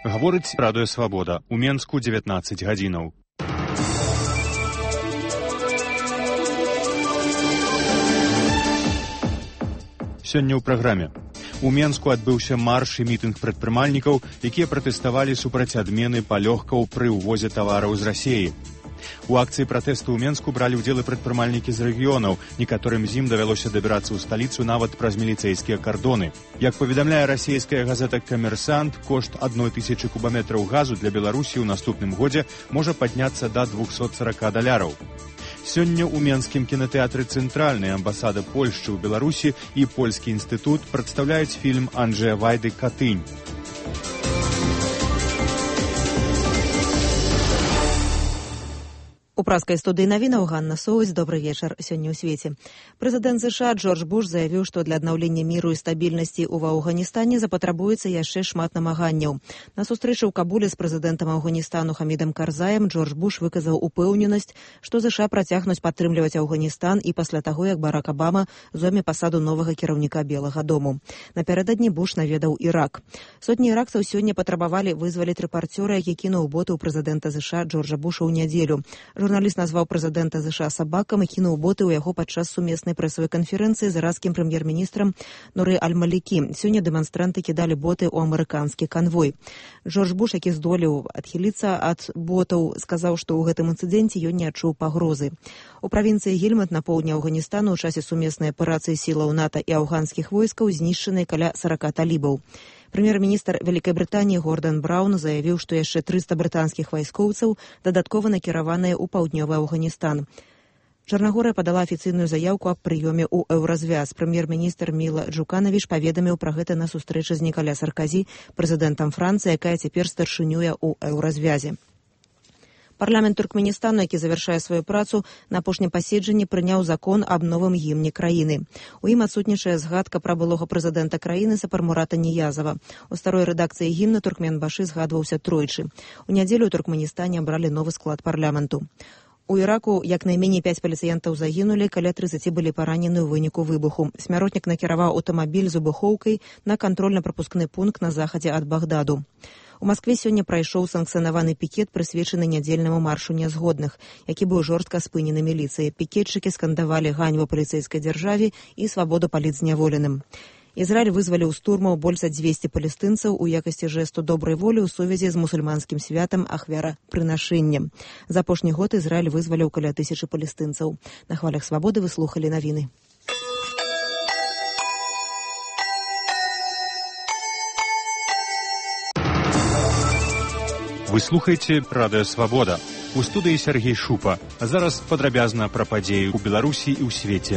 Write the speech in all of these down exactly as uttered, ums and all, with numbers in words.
Гаворыць Радыё Свабода. У Менску дзевятнаццаць гадзінаў. Сёння ў праграме. У Менску адбыўся марш і мітынг прадпрымальнікаў, якія пратэставалі супраць адмены палёгкаў пры ўвозе тавараў з Расіі. У акцыі пратэсту ў Менску бралі ўдзел і прадпрымальнікі з рэгіёнаў. Некаторым з ім давялося дабірацца ў сталіцу нават праз міліцэйскія кардоны. Як паведамляе расійская газета «Камерсант», кошт адной тысячы кубаметраў газу для Беларусі ў наступным годзе можа падняцца да двухсот сорока даляраў. Сёння ў Менскім кінатэатры «Цэнтральнай» амбасада Польшчы ў Беларусі і Польскі інстытут прадстаўляюць фільм Анджэя Вайды «Катынь». У праскай студыі навінаў Ганна Соўць. Добры вечар. Сёння ў свеце. Прэзідэнт ЗША Джордж Буш заявіў, што для аднаўлення міру і стабільнасці ў Афганістане запатрабуецца яшчэ шмат намаганняў. На сустрэчы ў Кабуле з прэзідэнтам Афганістану Хамідам Карзаем Джордж Буш выказаў упэўненасць, што ЗША працягнуць падтрымліваць Афганістан і пасля таго, як Барак Абама зойме пасаду новага кіраўніка Белага дому. Напярэдадні Буш наведаў Ірак. Сотні іракцаў сёння патрабавалі вызваліць рэпарцёра, які кінуў боты ў прэзідэнта ЗША Джорджа Буша ў нядзелю. Журналіст назваў прэзідэнта ЗША сабакам і кінуў боты ў яго падчас сумеснай прэсавай канферэнцыі з іракскім прэм'ер-міністрам Нуры Аль-Малікі. Сёння дэманстранты кідалі боты ў амерыканскі канвой. Джордж Буш, які здолеў адхіліцца ад ботаў, сказаў, што ў гэтым інцыдэнце ён не адчуў пагрозы. У правінцыі Гельманд на поўдні Афганістану ў часе сумеснай аперацыі сілаў НАТО і афганскіх войскаў знішчаны каля сорока талібаў. Прэм'ер-міністр Вялікай Брытаніі Гордан Браўн заявіў, што яшчэ трыста брытанскіх вайскоўцаў дадаткова накіраваныя ў паўднёвы Афганістан. Чарнагорыя падала афіцыйную заяўку аб прыёме ў Еўразвяз. Прэм'ер-міністр Міла Джуканавіч паведаміў пра гэта на сустрэчы з Нікаля Сарказі, прэзідэнтам Францыі, якая цяпер старшынюе ў Еўразвязе. Парламент Туркменістану, які завяршае сваю працу, на апошнім паседжанні прыняў закон аб новым гімне краіны. У ім адсутнічае згадка пра былога прэзідэнта краіны Сапармурата Ніязава. У старой рэдакцыі гімна Туркменбашы згадваўся тройчы. У нядзелю ў Туркменістане абралі новы склад парламенту. У Іраку як найменей пяць паліцыянтаў загінулі, каля трыццаці былі паранены ў выніку выбуху. Смяротнік накіраваў аўтамабіль з выбухоўкай на кантрольна-прапускны пункт на захадзе ад Багдаду. У Маскве сёння прайшоў санкцыянаваны пікет, прысвечаны нядзельнаму маршу нязгодных, які быў жорстка спынены міліцыяй. Пікетчыкі скандавалі ганьбу паліцэйскай дзяржаве і свабоду палітзняволеным. Ізраіль вызваліў з турмаў больш за дзвесце палестынцаў у якасці жэсту добрай волі ў сувязі з мусульманскім святам ахвярапрынашэннем. За апошні год Ізраіль вызваліў каля тысячы палестынцаў. На хвалях свабоды вы слухалі навіны. Вы слухаеце Радыё Свабода. У студыі Сергей Шупа. А зараз падрабязна пра падзеі ў Беларусі і ў свеце.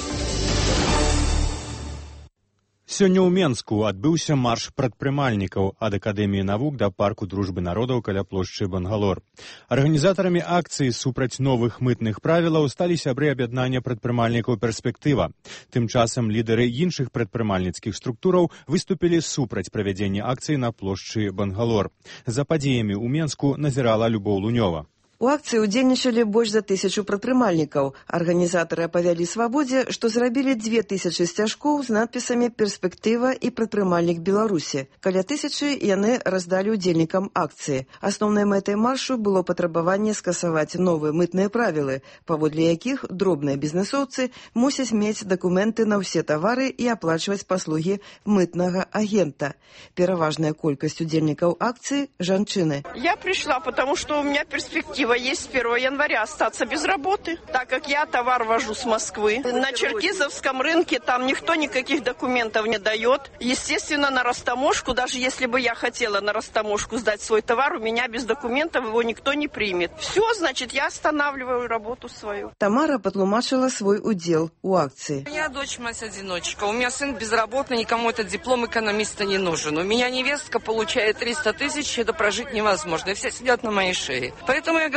Сёння ў Менску адбыўся марш прадпрымальнікаў ад Акадэміі навук да парку дружбы народаў каля плошчы Бангалор. Арганізатарамі акцыі супраць новых мытных правілаў сталі сябры аб'яднання прадпрымальнікаў «Перспектыва». Тым часам лідары іншых прадпрымальніцкіх структураў выступілі супраць правядзення акцыі на плошчы Бангалор. За падзеямі ў Менску назірала Любоў Лунёва. У акцыі ўдзельнічалі больш за тысячу прадпрымальнікаў. Арганізатары апавялі «Свабодзе», што зрабілі дзве тысячы сцяжкоў з надпісамі «Перспектыва» і «Прадпрымальнік Беларусі». Каля тысячы яны раздалі ўдзельнікам акцыі. Асноўнай мэтай маршу было патрабаванне скасаваць новыя мытныя правілы, паводле якіх дробныя бізнэсоўцы мусяць мець дакументы на ўсе тавары і аплачваць паслугі мытнага агента. Пераважная колькасць удзельнікаў акцыі – жанчыны. Я пришла, потому что у меня перспектива есть с первого января остаться без работы, так как я товар вожу с Москвы. На Черкизовском рынке там никто никаких документов не дает. Естественно, на растаможку, даже если бы я хотела на растаможку сдать свой товар, у меня без документов его никто не примет. Все, значит, я останавливаю работу свою. Тамара патлумачила свой удел у акции. У меня дочь мать-одиночка, у меня сын безработный, никому этот диплом экономиста не нужен. У меня невестка получает триста тысяч, это прожить невозможно, и все сидят на моей шее. Поэтому я говорю,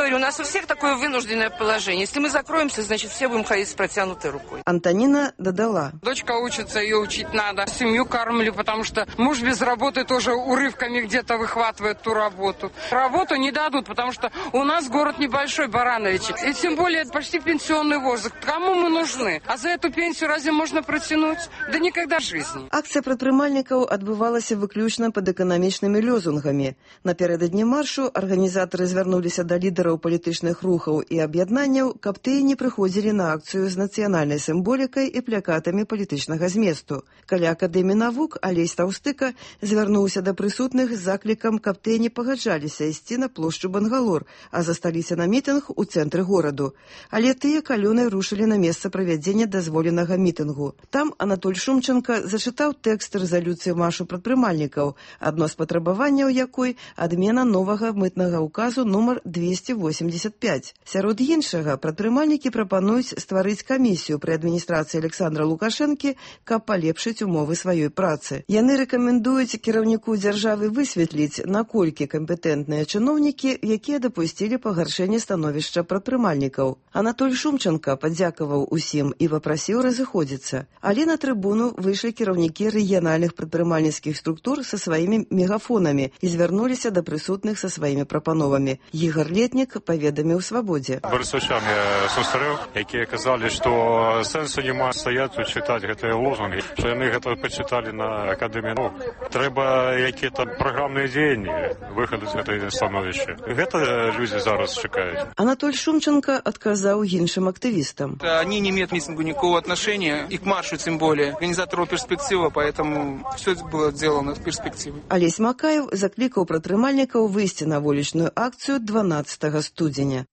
говорю, у нас у всех такое вынужденное положение. Если мы закроемся, значит, все будем ходить с протянутой рукой. Антонина додала. Дочка учится, ее учить надо. Семью кормлю, потому что муж без работы тоже урывками где-то выхватывает ту работу. Работу не дадут, потому что у нас город небольшой, Баранович. И тем более почти пенсионный возраст. Кому мы нужны? А за эту пенсию разве можно протянуть? Да никогда в жизни. Акцыя прадпрымальнікаў адбывалася выключна пад эканамічнымі лёзунгамі. Напярэдадні маршу арганізатары звярнуліся да лідараў палітычных рухаў і аб'яднанняў, каб тыя не прыходзілі на акцыю з нацыянальнай сімволікай і плакатамі палітычнага зместу. Каля Акадэміі навук Алесь Таўстыка звярнуўся да прысутных з заклікам, каб тыя не пагаджаліся ісці на плошчу Бангалор, а засталіся на мітынг у цэнтры гораду. Але тыя калёнай рушылі на месца правядзення дазволенага мітынгу. Там Анатоль Шумченко зачытаў тэкст рэзалюцыі маршу прадпрымальнікаў, адно з патрабаванняў якой адмена новага мытнага ўказу нумар двести восемьдесят пять. Сярод іншага, прадпрымальнікі прапануюць стварыць камісію пры адміністрацыі Александра Лукашэнкі, каб палепшыць умовы сваёй працы. Яны рэкамендуюць кіраўніку дзяржавы высветліць, наколькі кампетэнтныя чыноўнікі, якія дапусцілі пагаршэнне становішча прадпрымальнікаў. Анатоль Шумченко падзякаваў усім і папрасіў разыходзіцца. Але на трыбуну выйшлі кіраўнікі рэгіянальных прадпрымальніцкіх структур са сваімі мегафонамі і звярнуліся да прысутных са сваімі прапановамі. Ігор Летнік паведаміў Свабодзе. Барысаўчан я сустрэў, якія казалі, што сэнсу няма стаяць чытаць гэтыя лозунгі, што яны гэта пачыталі на Акадэміі навук. Трэба якія-то праграмныя дзеянні выхаду з гэтай становішча. Гэта людзі зараз чакаюць. Анатоль Шумченко адказаў іншым актывістам. Они не имеют к митингу никакого отношения, и к маршу тем более. Организатору перспектива, поэтому все было сделано в перспективе. Алесь Макаев закликаў прадпрымальнікаў выйсці на вулічную акцыю дванаццатага студзеня.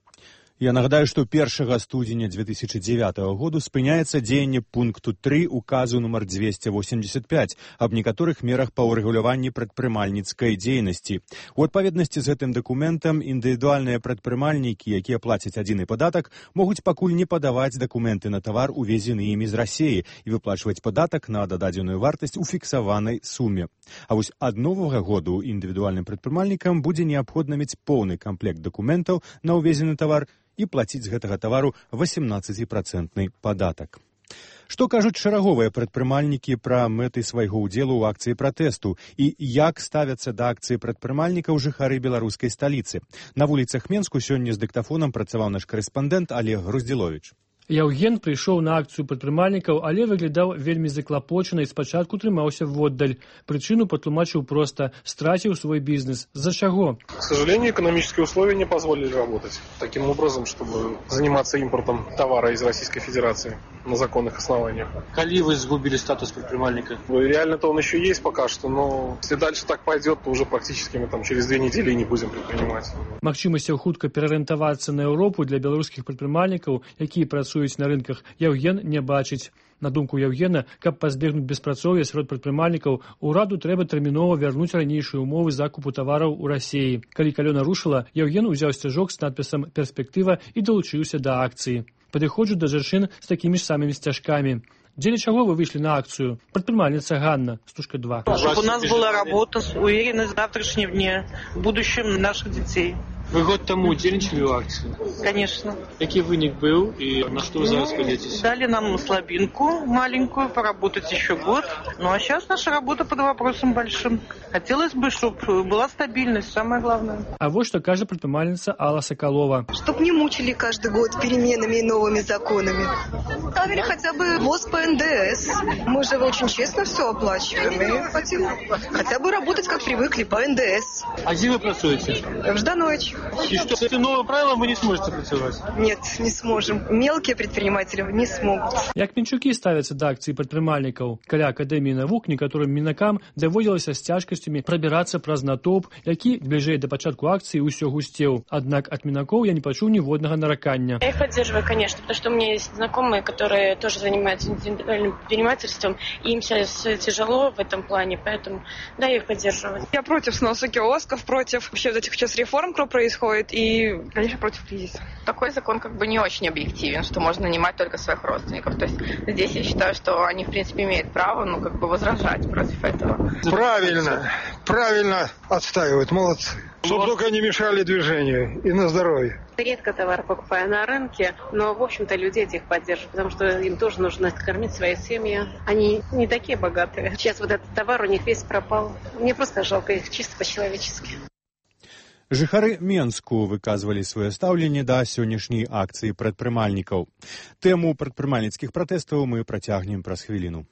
Я нагадаю, што першага студзеня две тысячи девятого году спыняецца дзеянне пункту тры указу нумар двести восемьдесят пять аб некаторых мерах па ўрэгуляванні прадпрымальніцкай дзейнасці. У адпаведнасці з гэтым дакументам індывідуальныя прадпрымальнікі, якія плацяць адзіны падатак, могуць пакуль не падаваць дакументы на тавар, увезены імі з Расіі, і выплачваць падатак на дададзеную вартасць у фіксаванай суме. А вось ад новага году індывідуальным прадпрымальнікам будзе неабходна мець поўны камплект дакументаў на ўвезены тавар і плаціць з гэтага тавару восемнаццаціпроцэнтны падатак. Што кажуць шараговыя прадпрымальнікі пра мэты свайго ўдзелу ў акцыі пратэсту і як ставяцца да акцыі прадпрымальнікаў жыхары беларускай сталіцы? На вуліцах Менску сёння з дыктафонам працаваў наш карэспандэнт Олег Груздзіловіч. Яўген прыйшоў на акцыю прадпрымальнікаў, але выглядаў вельмі заклапочана і спачатку трымаўся воддаль. Прычыну патлумачыў проста: страціў свой бізнес. За чаго? К сожалению, экономические условия не позволили работать таким образом, чтобы заниматься импортом товара из Российской Федерации на законных основаниях. Коли вы сгубили статус предпринимальника? Реально-то он еще есть пока что, но если дальше так пойдет, то уже практически мы там через две недели не будем предпринимать. Магчымасцяў хутка пераарыентавацца на Еўропу для беларускіх прадпрымальнікаў, якія працуюць на рынках, Яўген не бачыць. На думку Яўгена, каб пазбегнуць беспрацоўя сярод прадпрымальнікаў, ураду трэба тэрмінова вярнуць ранейшыя умовы закупу тавараў у Расіі. Калі калёна рушыла, Яўген узяў сцяжок з надпісам «Перспектыва» і далучыўся да акцыі. Падыходжу да жанчын з такімі ж самымі сцяжкамі. Дзеля чаго вы вышли на акцию? Предпринимательница Ганна, стужка два. Чтобы у нас была работа, уверенность в завтрашнем дне, в будущем наших детей. Вы год тому удзельнічалі ў акцыі? Конечно. Які вынік быў и на что вы зараз пойдетесь? Дали нам слабинку маленькую, поработать еще год. Ну а сейчас наша работа под вопросом большим. Хотелось бы, чтобы была стабильность, самое главное. А вот что кажет предпринимательница Алла Соколова. Чтоб не мучили каждый год переменами и новыми законами. Ставили хотя бы ВОЗ по эн дэ эс. Мы же очень честно все оплачиваем. И хотим хотя бы работать, как привыкли, по эн дэ эс. А где вы працуете? В Жданович. И что, с этим новым правилом вы не сможете працаваць? Нет, не сможем. Мелкие предприниматели не смогут. Як мінчукі ставяцца да акцыі прадпрымальнікаў? Каля Акадэміі навук некаторым мінакам даводзілася з цяжкасцямі прабірацца праз натоўп, які бліжэй да пачатку акцыі ўсё гусцеў. Аднак ад мінакоў я не пачуў ніводнага наракання. Я их поддерживаю, конечно, потому что у меня есть знакомые, которые тоже занимаются индивидуальным предпринимательством, и им сейчас тяжело в этом плане, поэтому да, я их поддерживаю. Я против сноса киосков, против вообще вот этих сейчас реформ, которые происходит, и, конечно, против кризиса. Такой закон как бы не очень объективен, что можно нанимать только своих родственников. То есть здесь я считаю, что они, в принципе, имеют право, ну, как бы возражать против этого. Правильно, правильно отстаивают, молодцы. Чтобы только не мешали движению и на здоровье. Редко товар покупаю на рынке, но, в общем-то, люди этих поддерживают, потому что им тоже нужно кормить свои семьи. Они не такие богатые. Сейчас вот этот товар у них весь пропал. Мне просто жалко их, чисто по-человечески. Жыхары Менску выказвалі сваё стаўленне да сённяшняй акцыі прадпрымальнікаў. Тэму прадпрымальніцкіх пратэстаў мы працягнем праз хвіліну.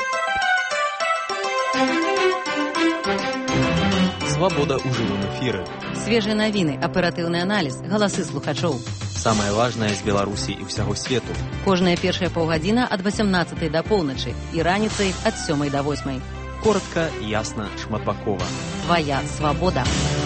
Свобода ў жывым эфіры. Свежыя навіны, аператыўны аналіз, галасы слухачоў. Самае важнае з Беларусі і ўсяго свету. Кожная першая паўгадзіна ад васямнаццатай да поўначы і раніцай ад сёмай да восьмай. Коротка, ясна, шматбакова. Твая свабода.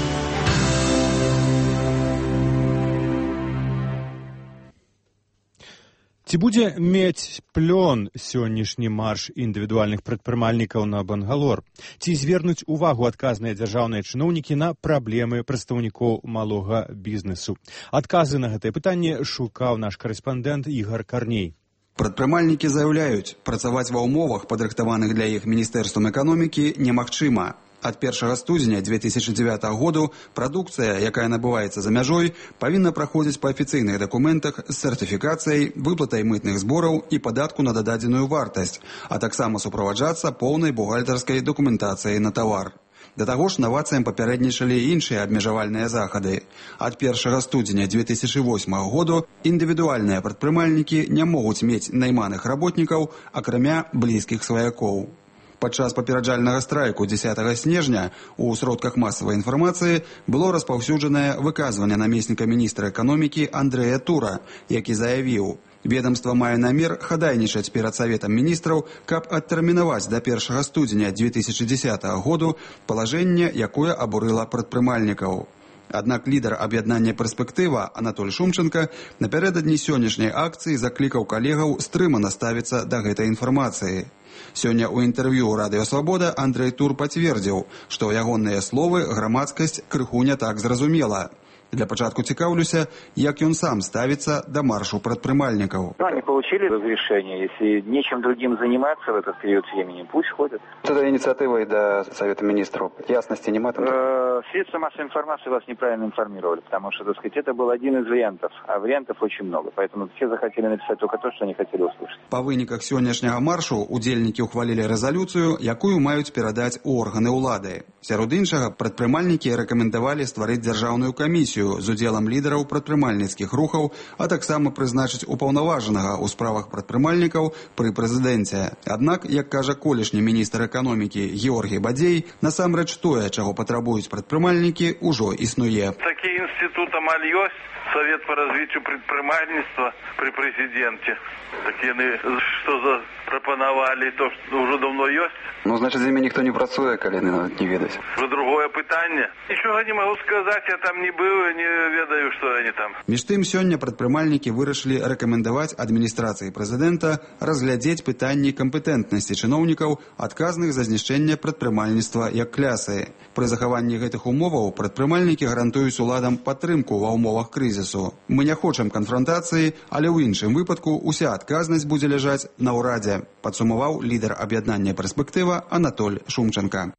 Ці будзе мець плён сённяшні марш індывідуальных прадпрымальнікаў на Бангалор? Ці звернуць увагу адказныя дзяржаўныя чыноўнікі на праблемы прадстаўнікоў малога бізнесу? Адказы на гэтае пытанне шукаў наш карэспандэнт Ігар Карней. Прадпрымальнікі заяўляюць, працаваць ва ўмовах, падрыхтаваных для іх міністэрствам эканомікі, немагчыма. Ад першага студзеня две тысячы дзевятага году прадукцыя, якая набываецца за мяжой, павінна праходзіць па афіцыйных дакументах з сертыфікацыяй, выплатай мытных збораў і падатку на дададзеную вартасць, а таксама суправаджацца поўнай бухгалтарскай дакументацыяй на тавар. Да таго ж навацыям папярэднічалі іншыя абмежавальныя захады. Ад першага студзеня две тысячы восьмага году індывідуальныя прадпрымальнікі не могуць мець найманых работнікаў, акрамя блізкіх сваякоў. Падчас папераджальнага страйку дзесятага снежня у сродках масавай інфармацыі было распаўсюджанае выказванне намесніка міністра эканомікі Андрэя Тура, які заявіў: ведамства мае намер хадайнічаць перад Саветам міністраў, каб адтэрмінаваць да першага студзеня две тысячы дзесятага году палажэнне, якое абурыла прадпрымальнікаў. Аднак лідар аб'яднання «Перспектыва» Анатоль Шумченко напярэдадні сённяшняй акцыі заклікаў калегаў стрымана ставіцца да гэтай інфармацыі. Сёння ў інтэрв'ю «Радыё Свабода» Андрэй Тур пацвердзіў, што ягоныя словы грамадскасць крыху не так зразумела. Для пачатку цікаўлюся, як ён сам ставіцца да маршу прадпрымальнікаў. Ну, они получили разрешение. Если нечем другим заниматься в этот период времени, пусть ходят. Это инициатива и до Совета министров. Ясности нема там? Средства массовой информации вас неправильно информировали, потому что, так сказать, это был один из вариантов, а вариантов очень много. Поэтому все захотели написать только то, что они хотели услышать. Па выніках сённяшняга маршу удзельнікі ўхвалілі рэзалюцыю, якую маюць перадаць у органы ўлады. Сярод іншага, прадпрымальнікі рэкамендавалі стварыць дзяржаўную камісію з удзелам лідараў прадпрымальніцкіх рухаў, а таксама прызначыць упаўнаважанага ў справах прадпрымальнікаў пры прэзідэнце. Аднак, як кажа колішні міністр эканомікі Георгій Бадзей, насамрэч тое, чаго патрабуюць прадпрымальнікі, ужо існуе. Такі інстытут амаль ёсць, Совет по развитию предпринимательства при президенте. Так яны что за прапанавалі, то что уже давно есть. Ну, значит, за імі ніхто не працуе, калі нават не ведаць. Уже другое пытанне. Нічога не могу сказать, я там не был, не ведаю, что они там. Між тым, сёння прадпрымальнікі вырашылі рэкамендаваць адміністрацыі прэзідэнта разглядзець пытанні кампетэнтнасці чыноўнікаў, адказных за знішчэнне прадпрымальніцтва як клясы. Пры захаванні гэтых умоваў прадпрымальнікі гарантуюць уладам падтрымку ва ўмовах крызісу. Мы не хочам канфронтацыі, але ў іншым выпадку уся адказнасць будзе ляжаць на ўрадзе, падсумаваў лідар аб'яднання «Перспектыва» Анатоль Шумченко.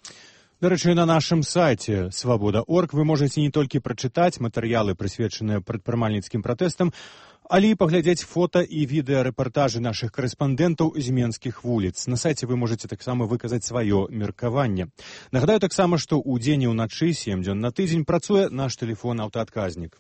До рэчы, на нашым сайце свабода точка орг вы можаце не толькі прачытаць матэрыялы, прысвечаныя прадпрымальніцкім пратэстам, але і паглядзець фота і відэарэпартажы нашых карэспандэнтаў з менскіх вуліц. На сайце вы можаце таксама выказаць сваё меркаванне. Нагадаю таксама, што ў дзень і ўначы сем дзён на тыдзень працуе наш тэлефон-аўтаадказнік.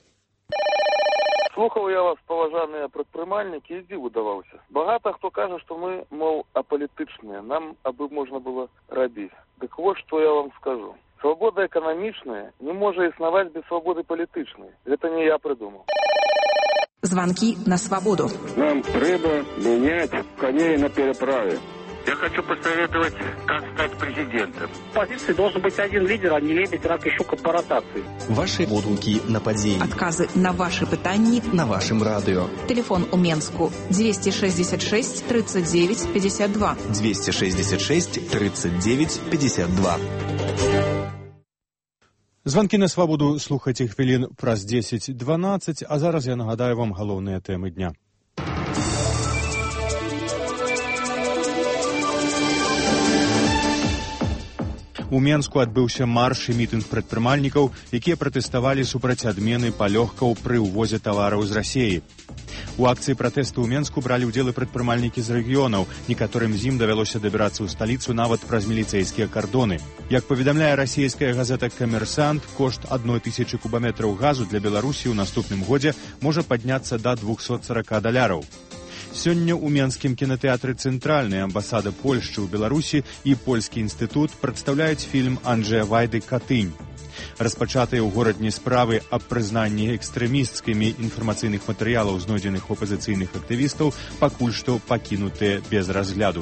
Слухаў я вас, паважаныя прадпрымальнікі, і дзіву даваўся. Багата хто кажа, што мы, мол, апалітычныя, нам абы можна было рабіць. Дык вот што я вам скажу. Свабода эканамічная не можа існаваць без свабоды палітычнай. Гэта не я прыдумаў. Звонки на свободу. Нам трэба менять коней на переправе. Я хочу посоветовать, как стать президентом. В позиции должен быть один лидер, а не лебедь, рак и щука по ротации. Ваши водгуки на подзей. Отказы на ваши пытанни на вашем радио. Телефон у Менску двести шестьдесят шесть тридцать девять пятьдесят два. двести шестьдесят шесть тридцать девять пятьдесят два. Званкі на свабоду слухайце хвілін праз дзесяць дванаццаць, а зараз я нагадаю вам галоўныя тэмы дня. У Менску адбыўся марш і мітынг прадпрымальнікаў, якія пратэставалі супраць адмены палёгкаў пры ўвозе тавараў з Расіі. У акцыі пратэсту ў Менску бралі ўдзел і прадпрымальнікі з рэгіёнаў. Некаторым з ім давялося дабірацца ў сталіцу нават праз міліцэйскія кардоны. Як паведамляе расійская газета «Камерсант», кошт адной тысячы кубаметраў газу для Беларусі ў наступным годзе можа падняцца да двухсот сорока даляраў. Сёння ў Менскім кінатэатры «Цэнтральны» амбасада Польшчы ў Беларусі і Польскі інстытут прадстаўляюць фільм Анджэя Вайды «Катынь». Распачатыя ў горадні справы аб прызнанні экстрэмісцкімі інфармацыйных матэрыялаў, знойдзеных у апазіцыйных актывістаў, пакуль што пакінутыя без разгляду.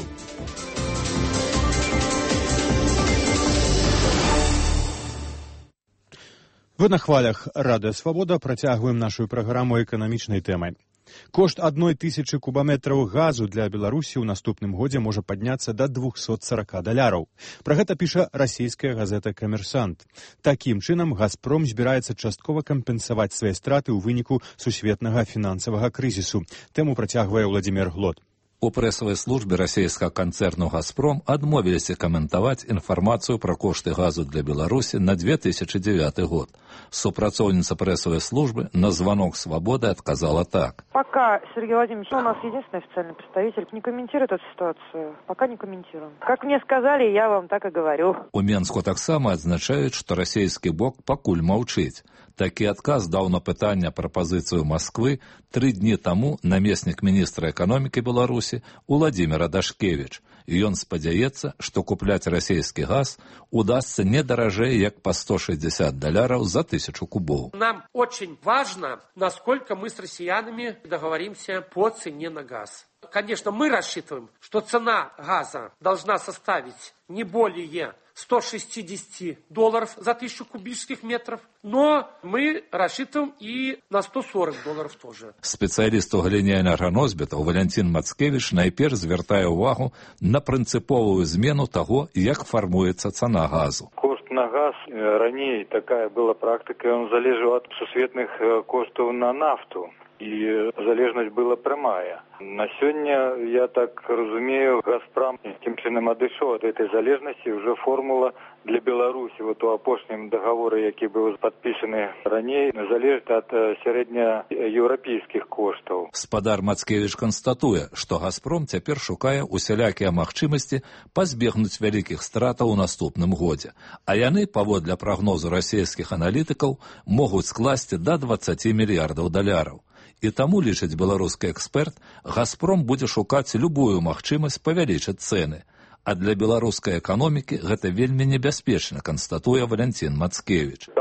Вы на хвалях Радыё Свабода працягваем нашу праграму эканамічнай тэмай. Кошт адной тысячы кубаметраў газу для Беларусі ў наступным годзе можа падняцца да двухсот сорока даляраў. Пра гэта піша расійская газета «Камерсант». Такім чынам, «Газпром» збіраецца часткова кампенсаваць свае страты ў выніку сусветнага фінансавага крызісу. Тэму працягвае Владимир Глот. У прэсавай службе расійскага канцэрну «Газпром» адмовіліся каментаваць інфармацыю пра кошты газу для Беларусі на две тысячи девятый год. Супрацоўніца прэсавай службы на звонок «Свободы» отказала так. Пока, Сергей Владимирович, у нас единственный официальный представитель, не комментирует эту ситуацию. Пока не комментируем. Как мне сказали, я вам так и говорю. У Менску таксама адзначаюць, што расійскі бок пакуль маўчыць. Такі адказ даў на пытанне пра пазіцыю Масквы тры дні таму намеснік міністра эканомікі Беларусі Уладзіміра Дашкевіч. І ён спадзяецца, што купляць расійскі газ удасца не даражэй, як па сто шестьдесят даляраў за тысячу кубов. Нам очень важно, насколько мы с россиянами договоримся по цене на газ. Конечно, мы рассчитываем, что цена газа должна составить не более сто шестьдесят долларов за тысячу кубических метров, но мы рассчитываем и на сто сорок долларов тоже. Спецыяліст у галіне энерганосбітаў Валентин Мацкевич найперш звяртае ўвагу на прынцыповую змену таго, як фармуецца цана газу. Кошт на газ раней такая была практыка, он залежаў ад сусветных коштаў на нафту. І залежнасць была прямая. На сёння, я так разумею, «Газпром» тим чынам адышоў ад этой залежнасці, уже формула для Беларусі, вот у апошнім договоре, які быў падпісаны раней, залежыць ад сярэднееўрапейскіх коштаў. Спадар Мацкевіч канстатуе, што «Газпром» цяпер шукае усялякія магчымасці пазбегнуць вялікіх стратаў у наступным годзе, а яны, паводле прагнозу расійскіх аналітыкаў, могуць скласці да дваццаці мільярдаў даляраў. І таму, лічыць беларускі эксперт, «Газпром» будзе шукаць любую магчымасць павялічыць цэны. А для беларускай эканомікі гэта вельмі небяспечна, канстатуе Валентин Мацкевич.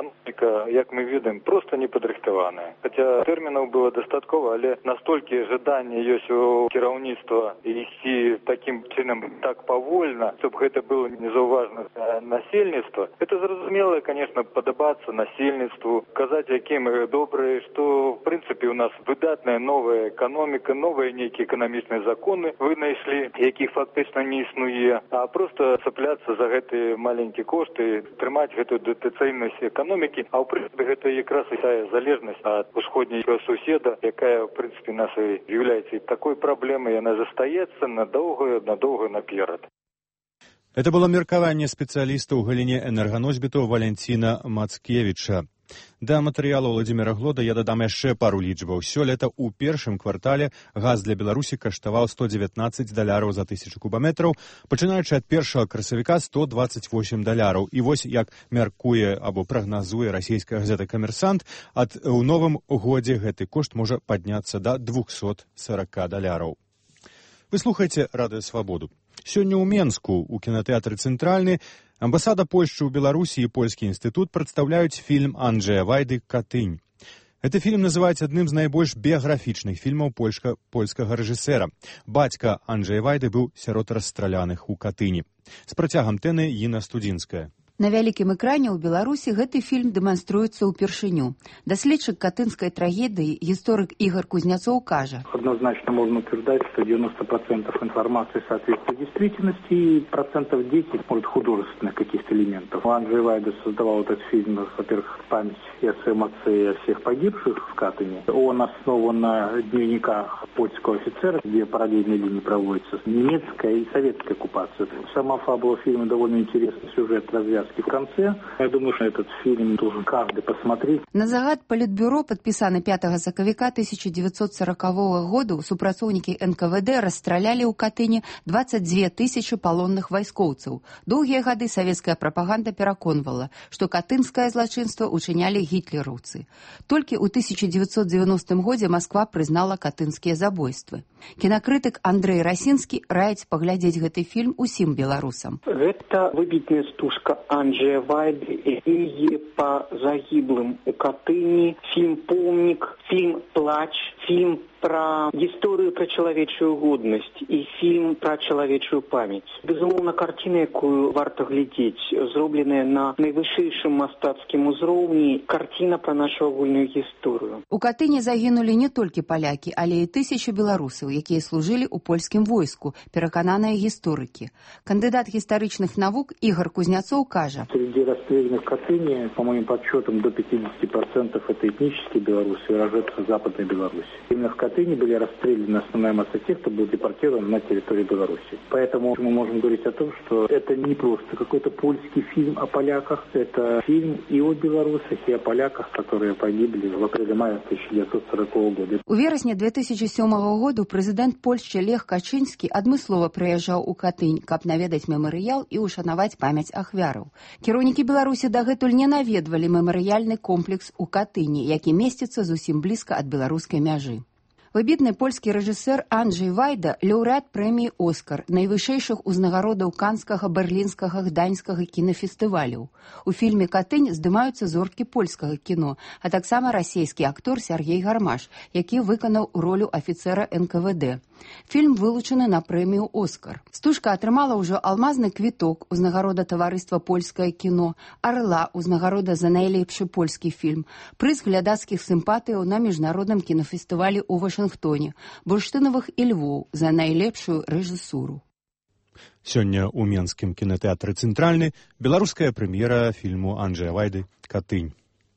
Як мы ведаем, просто не падрыхтаваная. Хаця тэрмінаў было дастаткова, але настолькі жаданне ёсць у кіраўніцтва ісці такім чынам так павольна, каб гэта было незаўважна насельніцтва. Это зразумела, конечно, падабацца насельніцтву, казаць, якія мы добрыя, што в прынцыпе у нас выдатная новая эканоміка, новыя нейкія эканамічныя законы вынайшлі, якіх фактычна не існуе, а просто цапляцца за гэтыя маленькія кошты, трымаць гэтую датацыйнасць эканомікі. А ў прынцыпе гэта якраз і тая залежнасць ад усходняга суседа, якая ў прынцыпе нас і з'яўляецца і такой праблемай, яна застаецца надоўга, надоўга наперад. Это было меркаванне спецыяліста ў галіне энерганосбітаў Валентина Мацкевіча. Да матэрыялу Владимира Глода я дадам яшчэ пару лічбаў. Сёлета ў першым квартале газ для Беларусі каштаваў сто дзевятнаццаць даляраў за тысячу кубаметраў, пачынаючы ад першага красавіка сто дваццаць восемь даляраў. І вось як мяркуе або прагназуе расійская газета «Камерсант», ад у новым годзе гэты кошт можа падняцца да двухсот сорока даляраў. Вы слухаеце Радыё Свабоду. Сёння ў Менску, у кінатэатры «Цэнтральны», амбасада Польшчы ў Беларусі і Польскі інстытут прадстаўляюць фільм Анджэя Вайды «Катынь». Гэты фільм называюць адным з найбольш біяграфічных фільмаў польска, польскага рэжысэра. Бацька Анджэя Вайды быў сярод расстраляных у Катыні. З працягам тэны Інна Студзінская. На вялікім экране ў Беларусі гэты фільм дэманструецца ўпершыню. Даследчык катынскай трагедыі, гісторык Игорь Кузнецов кажа. Однозначно можно утверждать, что девяносто процентов информации соответствует действительности и процентов десять, может, художественных каких-то элементов. Анджей Вайда создавал этот фильм, во-первых, память и о своем отце, и о всех погибших в Катыни. Он основан на дневниках польского офицера, где параллельные линии проводятся немецкая и советская оккупация. Сама фабула фильма довольно интересный, сюжет развязки в конце. Я думаю, что этот фильм должен каждый посмотреть. На загад Палітбюро, падпісаны пятага сакавіка тысяча девятьсот сорокового году, супрацоўнікі эн ка вэ дэ расстралялі ў Катыні двадцать две тысячи палонных вайскоўцаў. Доўгія гады савецкая прапаганда пераконвала, што катынскае злачынства учынялі гітлераўцы. Толькі ў тысяча девятьсот девяностым годзе Масква прызнала катынскія забойствы. Кінакрытык Андрэй Расінскі раіць паглядзець гэты фільм усім беларусам. Гэта выбітная стужка Анджея Вайды і па загіблым у Катыні, фільм «Помнік», фільм «Плач», фільм про гісторыю пра чалавечую годнасць і фільм пра чалавечую памяць. Безумоўна, карціна, якую варта глядзець, зробленая на найвышэйшым мастацкім узроўні, карціна пра нашу агульную гісторыю. У Катыні загінулі не толькі палякі, але і тысячы беларусаў, якія служылі ў польскім войску, перакананыя гісторыкі. Кандыдат гістарычных навук Игорь Кузнецов кажа. Среди расстрелянных в Катыни, по моим подсчетам, до пятьдесят процентов это этнические белорусы и рождаются в Западной Беларуси. Именно в Катыни были расстреляны основная масса тех, кто был депортирован на территории Беларуси. Поэтому мы можем говорить о том, что это не просто какой-то польский фильм о поляках, это фильм и о белорусах, и о поляках, которые погибли в апреле-мае тысяча девятьсот сорокового года. У верасні две тысячи сёмага году прэзідэнт Польшчы Лех Качынскі адмыслова прыязджаў у Катынь, каб наведаць мемарыял і ушанаваць памяць ахвяраў. Кіраўнікі Беларусі дагэтуль не наведвалі мемарыяльны комплекс у Катыні, які месціцца зусім блізка ад беларускай мяжы. Выбітны польскі рэжысэр Анджей Вайда – лаўрэат прэміі «Оскар», найвышэйшых узнагародаў канскага, берлінскага, гданьскага кінафестываляў. У фільме «Катынь» здымаюцца зоркі польскага кіно, а таксама расійскі актор Сергей Гармаш, які выканаў ролю афіцэра эн ка вэ дэ. Фільм вылучаны на прэмію «Оскар». Стужка атрымала ўжо алмазны квіток, узнагарода таварыства «Польскае кіно», арла, узнагарода за найлепшы польскі фільм, прыз глядацкіх сімпатыяў на міжнародным кінафестывалі ў Вашынгтоне, бурштынавых і Львоў за найлепшую рэжысуру. Сёння ў Менскім кінатэатры «Цэнтральны» беларуская прэм'ера фільму Анджея Вайды «Катынь».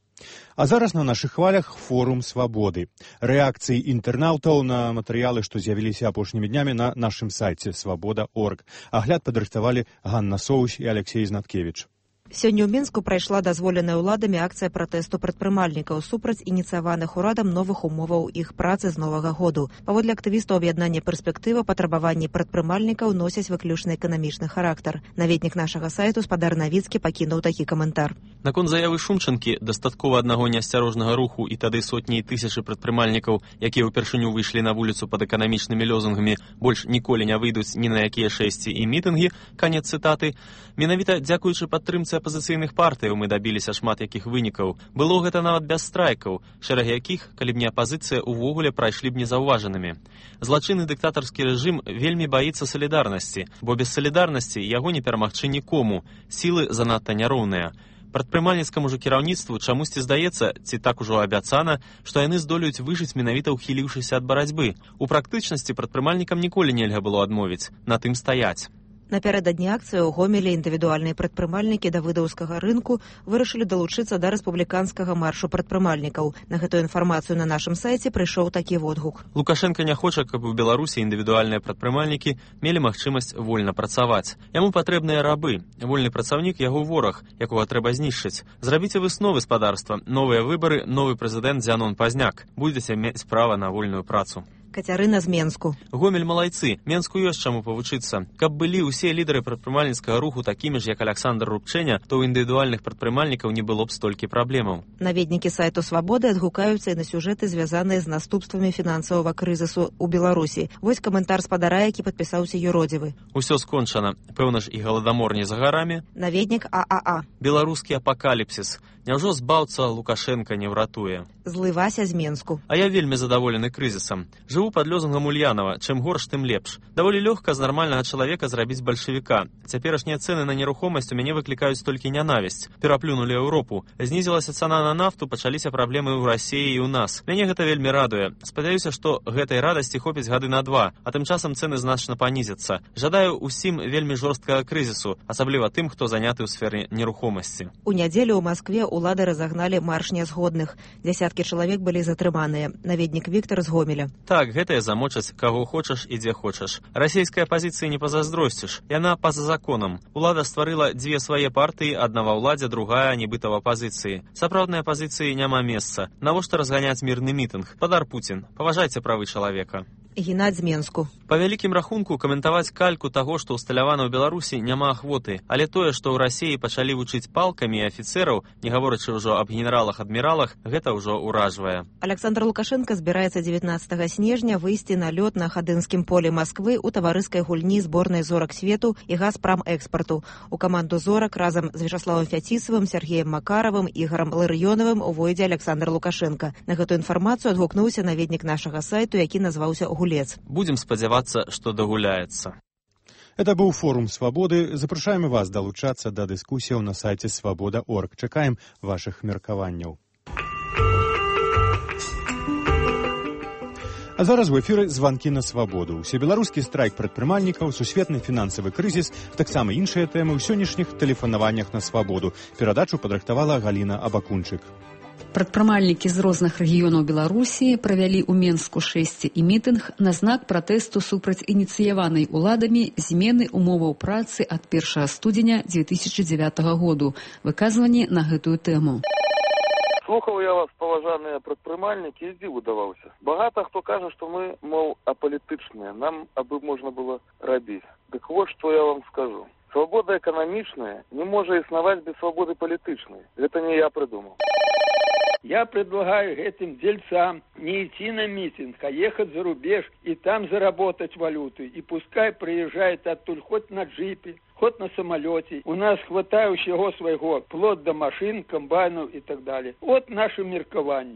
А зараз на нашых хвалях форум свабоды. Рэакцыі інтэрнаўтаў на матэрыялы, што з'явіліся апошнімі днямі на нашым сайце свабода точка орг. Агляд падрыхтавалі Ганна Соусь і Алексей Знаткевіч. Сёння ў Мінску прайшла дазволеная ўладамі акцыя пратэсту прадпрымальнікаў супраць ініцыяваных урадам новых умоваў іх працы з новага году. Паводле актывістаў аб'яднання «Перспектыва» патрабаванні прадпрымальнікаў носяць выключна эканамічны характар. Наведнік нашага сайту Спадар Навіцкі пакінуў такі каментар. Наконт заявы Шумчанкі дастаткова аднаго неасцярожнага руху і тады сотні і тысячы прадпрымальнікаў, якія ўпершыню выйшлі на вуліцу пад эканамічнымі лозунгамі, больш ніколі не выйдуць ні на якія шэсці і мітынгі, канец цытаты. Менавіта дзякуючы падтрымцы апазіцыйных партыяў мы дабіліся шмат якіх вынікаў. Было гэта нават без страйкаў, шэрагі якіх, калі б не апазіцыя, увогуле прайшлі б незаўважанымі. Злачынны дыктатарскі рэжым вельмі баіцца салідарнасці, бо без салідарнасці яго не перамагчы нікому, сілы занадта няроўныя. Прадпрымальніцкаму ж кіраўніцтву чамусьці здаецца, ці так ужо абяцана, што яны здолеюць выжыць менавіта ўхіліўшыся ад барацьбы. У практычнасці прадпрымальнікам ніколі нельга было адмовіць, на тым стаяць. Напярэдадні акцыі ў Гомелі індывідуальныя прадпрымальнікі давыдаўскага рынку вырашылі далучыцца да рэспубліканскага маршу прадпрымальнікаў. На гэтую інфармацыю на нашым сайце прыйшоў такі водгук. Лукашенка не хоча, каб у Беларусі індывідуальныя прадпрымальнікі мелі магчымасць вольна працаваць. Яму патрэбныя рабы. Вольны працаўнік яго вораг, якога трэба знішчыць. Зрабіце высновы, спадарства. Новыя выбары, новы прэзідэнт Зянон Пазняк. Будзеце мець права на вольную працу. Кацярына з Менску. Гомель малайцы. Менску ёсць чаму павучыцца. Каб былі ўсе лідары прадпрымальніцкага руху такімі ж, як Александр Рубчэня, то ў індывідуальных прадпрымальнікаў не было б столькі праблемаў. Наведнікі сайту «Свабоды» адгукаюцца і на сюжэты, звязаныя з наступствамі фінансавага крызісу ў Беларусі. Вось каментар спадара, які падпісаўся юродзівы. Усё скончана. Пэўна ж і галадамор не за гарамі. Наведнік а а а. Беларускі апакаліпсіс. Няўжо збаўца Лукашенка не ўратуе? Злы Вася з Менску. А я вельмі задаволены крызісам. Жыву Жыву пад лёзунгам Ульянова: чым горш, тым лепш. Даволі лёгка з нармальнага чалавека зрабіць бальшавіка. Цяперашнія цэны на нерухомасць у мяне выклікаюць толькі нянавісць. Пераплюнулі Еўропу. Знізілася цана на нафту, пачаліся праблемы ў Расіі і ў нас. Мяне гэта вельмі радуе. Спадзяюся, што гэтай радасці хопіць гады на два, а тым часам цэны значна панізяцца. Жадаю ўсім вельмі жорсткага крызісу, асабліва тым, хто заняты ў сферы нерухомасці. У нядзелю ў Маскве ўлады разагналі марш нязгодных. Дзясяткі чалавек былі затрыманыя. Наведнік Віктар з Гомеля. Так, гэтае замочаць каго хочаш і дзе хочаш. Расійскай апазіцыі не пазаздросціш. Яна па-за законам. Улада стварыла дзве свае партыі, адна ва ўладзе, другая нібыта в апазіцыі. Сапраўднай апазіцыі няма месца. Навошта разганяць мірны мітынг? Падар Пуцін. Паважайце правы чалавека. Геннадзь з Менску. Па вялікім рахунку, каментаваць кальку таго, што ўсталявана ў Беларусі, няма ахвоты. Але тое, што ў Расіі пачалі вучыць палкамі і афіцэраў, не гаворачы ўжо аб генералах-адміралах, гэта ўжо ўражвае. Александр Лукашенко збіраецца дзевятнаццатага снежня выйсці на лёд на Хадынскім полі Масквы ў таварыскай гульні зборнай зорак свету і Газпрамэкспарту. У каманду зорак разам з Вячаславам Фяцісавым, Сергеем Макаравым, Ігорам Ларыёнавым увойдзе Александр Лукашенко. На гэтую інфармацыю адгукнуўся наведнік нашага сайту, які назваўся «Гулец». Будем спадзявацца, што дагуляецца. Это быў форум «Свабоды». Запрашаем вас далучацца да дыскусіяў на сайце свабода точка орг. Чакаем вашых меркаванняў. А зараз у эфіры званкі на свабоду. Усебеларускі страйк прадпрымальнікаў, сусветны фінансавы крызіс, таксама іншыя тэмы ў сённяшніх тэлефанаваннях на свабоду. Перадачу падрыхтавала Галіна Абакунчык. Прадпрымальнікі з розных рэгіёнаў Беларусі правялі ў Менску шэсце і мітынг на знак пратэсту супраць ініцыяванай уладамі змены умоваў працы ад першага студзеня дзве тысячы дзевятага году. Выказванні на гэтую тэму. Слухаў я вас, паважаныя прадпрымальнікі, і здзіву даваўся. Багата хто кажа, што мы, мол, апалітычныя, нам абы можна было рабіць. Дык вот што я вам скажу. Свабода эканамічная не можа існаваць без свабоды палітычнай. Гэта не я прыдумаў. Я предлагаю этим дельцам не идти на митинг, а ехать за рубеж и там заработать валюты. И пускай приезжает оттуда хоть на джипе, хоть на самолете. У нас хватает всего своего, вплоть до машин, комбайнов и так далее. Вот наше меркование.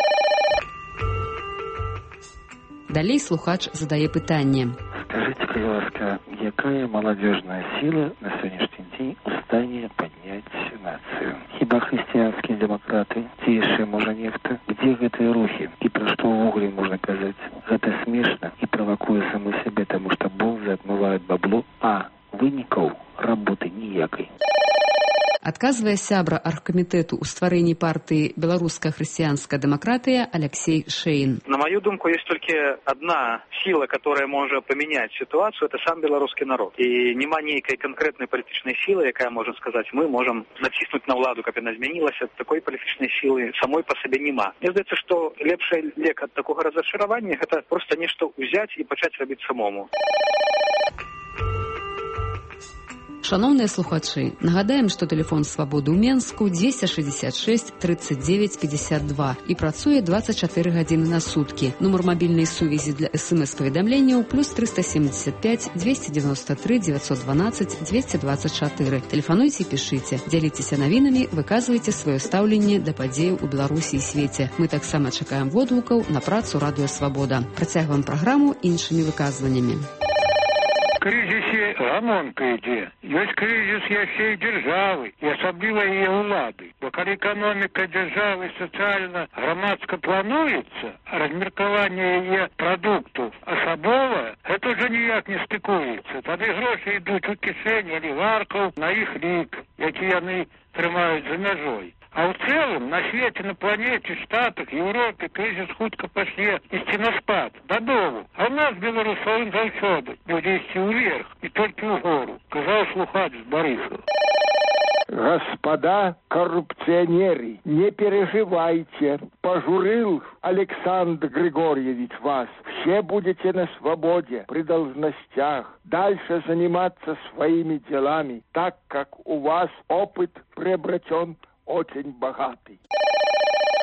Далей слухач задае пытанне. Скажите, калі ласка, якая молодежная сила на сегодняшний день у стане поднять нацию? Хіба христианские демократы, ці яшчэ можа нехта? Где гэтыя рухи? И про что увогуле можно казаць? Гэта смешно и правакуе саму себе, тому что бонзы отмывают бабло, а вынікаў работы ніякай. Адказвае сябра аргкамітэту ў стварэнні партыі «Беларуская хрысціянская дэмакратыя» Алексей Шейн. На мою думку, есть только одна сила, которая может поменять ситуацию, это сам белорусский народ. И нема нейкай конкретной политической силы, якая может сказать, мы можем натиснуть на владу, как она изменилась. Такой политической силы самой по себе нема. Мне кажется, что лепший лек от такого разочарования это просто нечто взять и начать робить самому. Шановныя слухачы, нагадаем, што тэлефон свабоды ў Менску дзвесце шэсцьдзесят шэсць тридцать девять пятьдесят два і працуе двадцать четыре гадзіны на суткі. Нумар мабільнай сувязі для эс-эм-эс-паведамленняў плюс триста семьдесят пять двести девяносто три девятьсот двенадцать двести двадцать четыре. Тэлефануйце і пішыце, дзяліцеся навінамі, выказвайце сваё стаўленне да падзеяў у Беларусі і свеце. Мы таксама чакаем водгукаў на працу радыё Свабода. Працягваем праграму іншымі выказваннямі. Крызісе гамонка ідзе. Ёсць крызіс яшчэ і дзяржавы, і асабліва яе ўлады. Бо калі эканоміка дзяржавы сацыяльна грамадска плануецца, а размеркаванне яе прадукту асабова, гэта ўжо ніяк не стыкуецца. Тады грошы ідуць у кішэні алігархаў на іх лік, які яны трымаюць за мяжой. А ў цэлым на свеце, на планеце, Штатах, Еўропе крызіс хутка пачне ісці на спад, дадолу. А ў нас, беларусаў, заўсёды будзе ісці ўверх і толькі ўгору, казаў слухач з Барысава. Господа коррупционеры, не переживайте. Пожурил Александр Григорьевич вас. Все будете на свободе, при должностях. Дальше заниматься своими делами, так как у вас опыт приобретен очень богатый.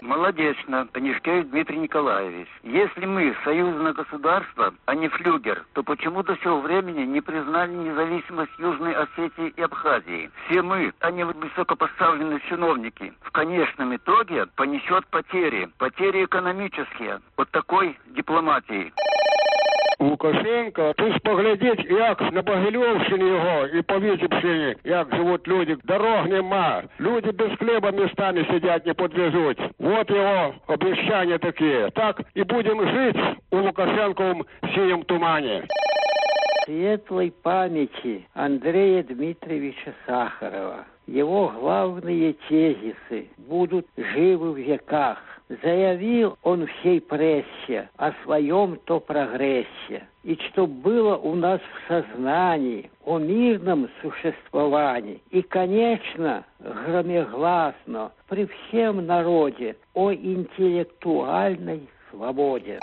Молодечно, Панишкевич Дмитрий Николаевич. Если мы союзное государство, а не флюгер, то почему до сего времени не признали независимость Южной Осетии и Абхазии? Все мы, а не высокопоставленные чиновники, в конечном итоге понесет потери, потери экономические от такой дипломатии. Лукашенко, ти ж поглядіть, як на Могилевщині його і по Витебщині, як живуть люди. Дорог нема. Люди без хліба містами сидять, не подвезуть. Вот його обіцяння такі. Так і будемо жити у Лукашенковому синем тумані. Светлой памяти Андрея Дмитриевича Сахарова. Его главные тезисы будут живы в веках. Заявил он всей прессе о своем-то прогрессе. И что было у нас в сознании о мирном существовании. И, конечно, громогласно при всем народе о интеллектуальной свободе.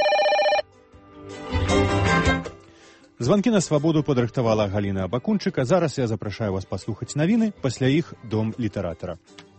Званкі на свабоду падрыхтавала Галіна Абакунчык, а зараз я запрашаю вас паслухаць навіны, пасля іх дом літаратара.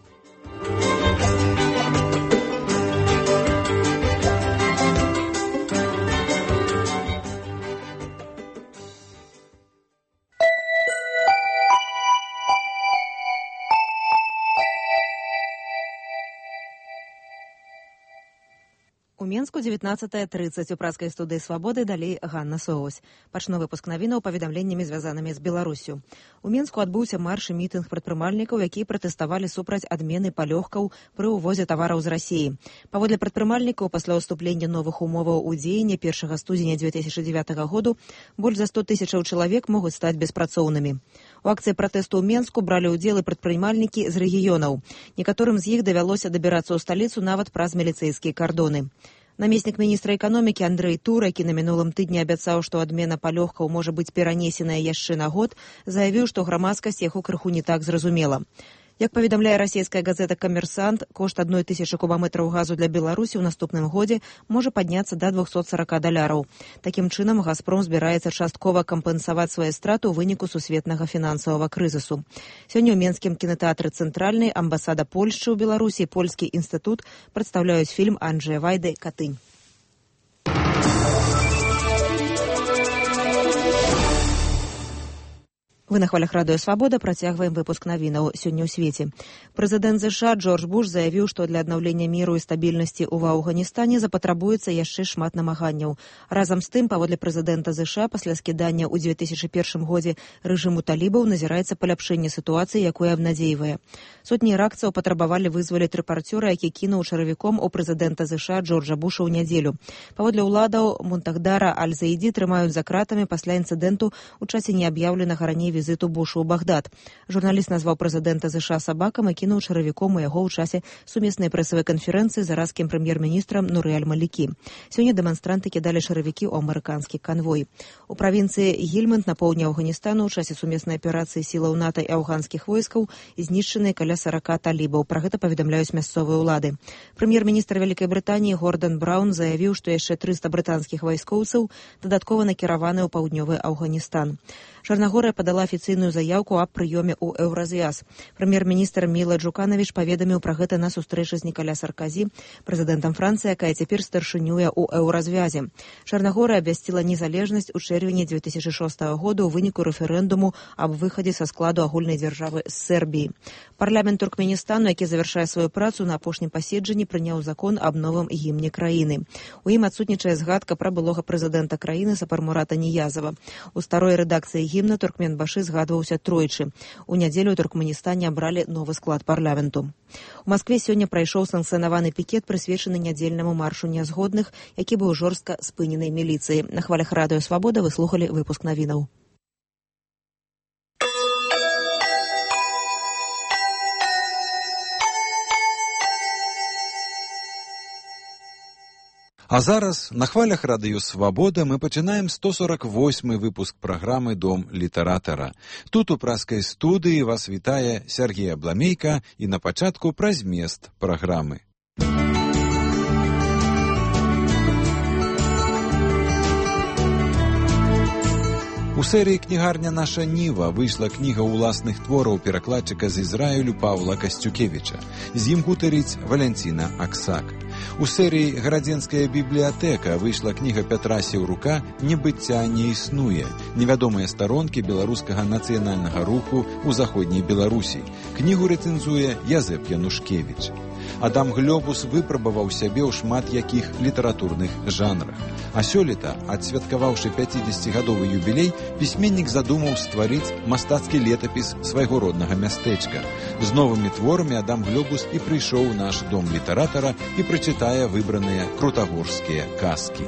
У Менску дзевятнаццатая трыццаць у праскай студыі «Свабоды» далей Ганна Соось. Пачну выпуск навінаў паведамленнямі, звязанымі з Беларусю. У Менску адбыўся марш і мітынг прадпрымальнікаў, якія пратэставалі супраць адмены палёгкаў пры ўвозе тавараў з Расіі. Паводле прадпрымальнікаў, пасля ўступлення новых умоваў у дзеянне першага студзеня дзве тысячы дзевятага году больш за сто тысячаў чалавек могуць стаць беспрацоўнымі. У акцыі пратэсту ў Менску бралі ўдзел і прадпрымальнікі з рэгіёнаў. Некаторым з іх давялося дабірацца ў сталіцу нават праз міліцэйскія кардоны. Намеснік міністра эканомікі Андрэй Тур, які на мінулым тыдні абяцаў, што адмена палёгкаў можа быць перанесеная яшчэ на год, заявіў, што грамадскасць яго крыху не так зразумела. Як паведамляе расійская газета «Камерсант», кошт адной тысячы кубаметраў газу для Беларусі ў наступным годзе можа падняцца да двухсот сорока даляраў. Такім чынам, «Газпром» збіраецца часткова кампенсаваць свае страты ў выніку сусветнага фінансавага крызісу. Сёння ў Менскім кінатэатры «Цэнтральны» амбасада Польшчы ў Беларусі і Польскі інстытут прадстаўляюць фільм Анджэя Вайды «Катынь». Вы на хвалях радыё «Свабода» працягваем выпуск навінаў сёння ў свеце. Прэзідэнт ЗША Джордж Буш заявіў, што для аднаўлення міру і стабільнасці ў Афганістане запатрабуецца яшчэ шмат намаганняў. Разам з тым, паводле прэзідэнта ЗША, пасля скідання ў дзве тысячы першым годзе рэжыму талібаў назіраецца паляпшэнне сітуацыі, якое абнадзейвае. Сотні іракцаў патрабавалі вызваліць рэпарцёра, які кінуў чаравіком у прэзідэнта ЗША Джорджа Буша ў нядзелю. Паводле ўладаў, Мунтахдара Аль-Заіді трымаюць за кратамі пасля інцыдэнту ў часе неаб'яўленага раней візіту Бушу ў Багдад. Журналіст назваў прэзідэнта ЗША сабакам і кінуў чаравіком у яго ў часе сумеснай прэсавай канферэнцыі з іракскім прэм'ер-міністрам Нуры Аль-Малікі. Сёння дэманстранты кідалі чаравікі ў амерыканскі канвой. У правінцыі Гільманд на поўдні Афганістану ў часе сумеснай аперацыі сілаў НАТО і афганскіх войскаў знішчаны каля сорока талібаў. Пра гэта паведамляюць мясцовыя ўлады. Прэм'ер-міністр Вялікай Брытаніі Гордан Браўн заявіў, што яшчэ трыста брытанскіх вайскоўцаў дадаткова накіраваны ў паўднёвы Афганістан. Чарнагорыя падала афіцыйную заяўку аб прыёме ў Еўразвяз. Прэм'ер-міністр Міла Джуканавіч паведаміў пра гэта на сустрэчы з Нікаля Сарказі, прэзідэнтам Францыі, якая цяпер старшынюе ў Еўразвязе. Чарнагорыя абвясціла незалежнасць у чэрвені дзве тысячы шостага года ў выніку рэферэндуму аб выхадзе са складу агульнай дзяржавы з Сербіі. Парламент Туркменістану, які завяршае сваю працу, на апошнім паседжанні прыняў закон аб новым гімне краіны. У ім адсутнічае згадка пра былога прэзідэнта краіны Сапармурата Ніязава. У старой рэдакцыі гімна Туркменбашы згадваўся тройчы. У нядзелю ў Туркменістане абралі новы склад парламенту. У Маскве сёння прайшоў санкцыянаваны пікет, прысвечаны нядзельнаму маршу нязгодных, які быў жорстка спынены міліцыяй. На хвалях радыё «Свабода» вы слухалі выпуск навінаў. А зараз на хвалях радыё «Свабода» мы пачынаем сто сорок восьмы выпуск праграмы «Дом літаратара». Тут у праскай студыі вас вітае Сергей Абламейка і на пачатку пра змест праграмы. У серыі кнігарня «Наша Ніва» выйшла кніга ўласных твораў перакладчыка з Ізраілю Павла Касцюкевіча. З ім гутарыць Валянціна Аксак. У серыі «Гарадзенская бібліятэка» выйшла кніга Пятра Сеўрука «Небыцця не існуе. Невядомыя старонкі беларускага нацыянальнага руху ў заходняй Беларусі». Кнігу рэцэнзуе Язэп Янушкевіч. Адам Глёбус выпрабаваў сябе ў шмат якіх літаратурных жанрах. А сёлета, адсвяткаваўшы пяцідзесяцігадовы юбілей, пісьменнік задумаў стварыць мастацкі летапіс свайго роднага мястэчка. З новымі творамі Адам Глёбус і прыйшоў у наш дом літаратара і прачытае выбраныя крутагорскія казкі.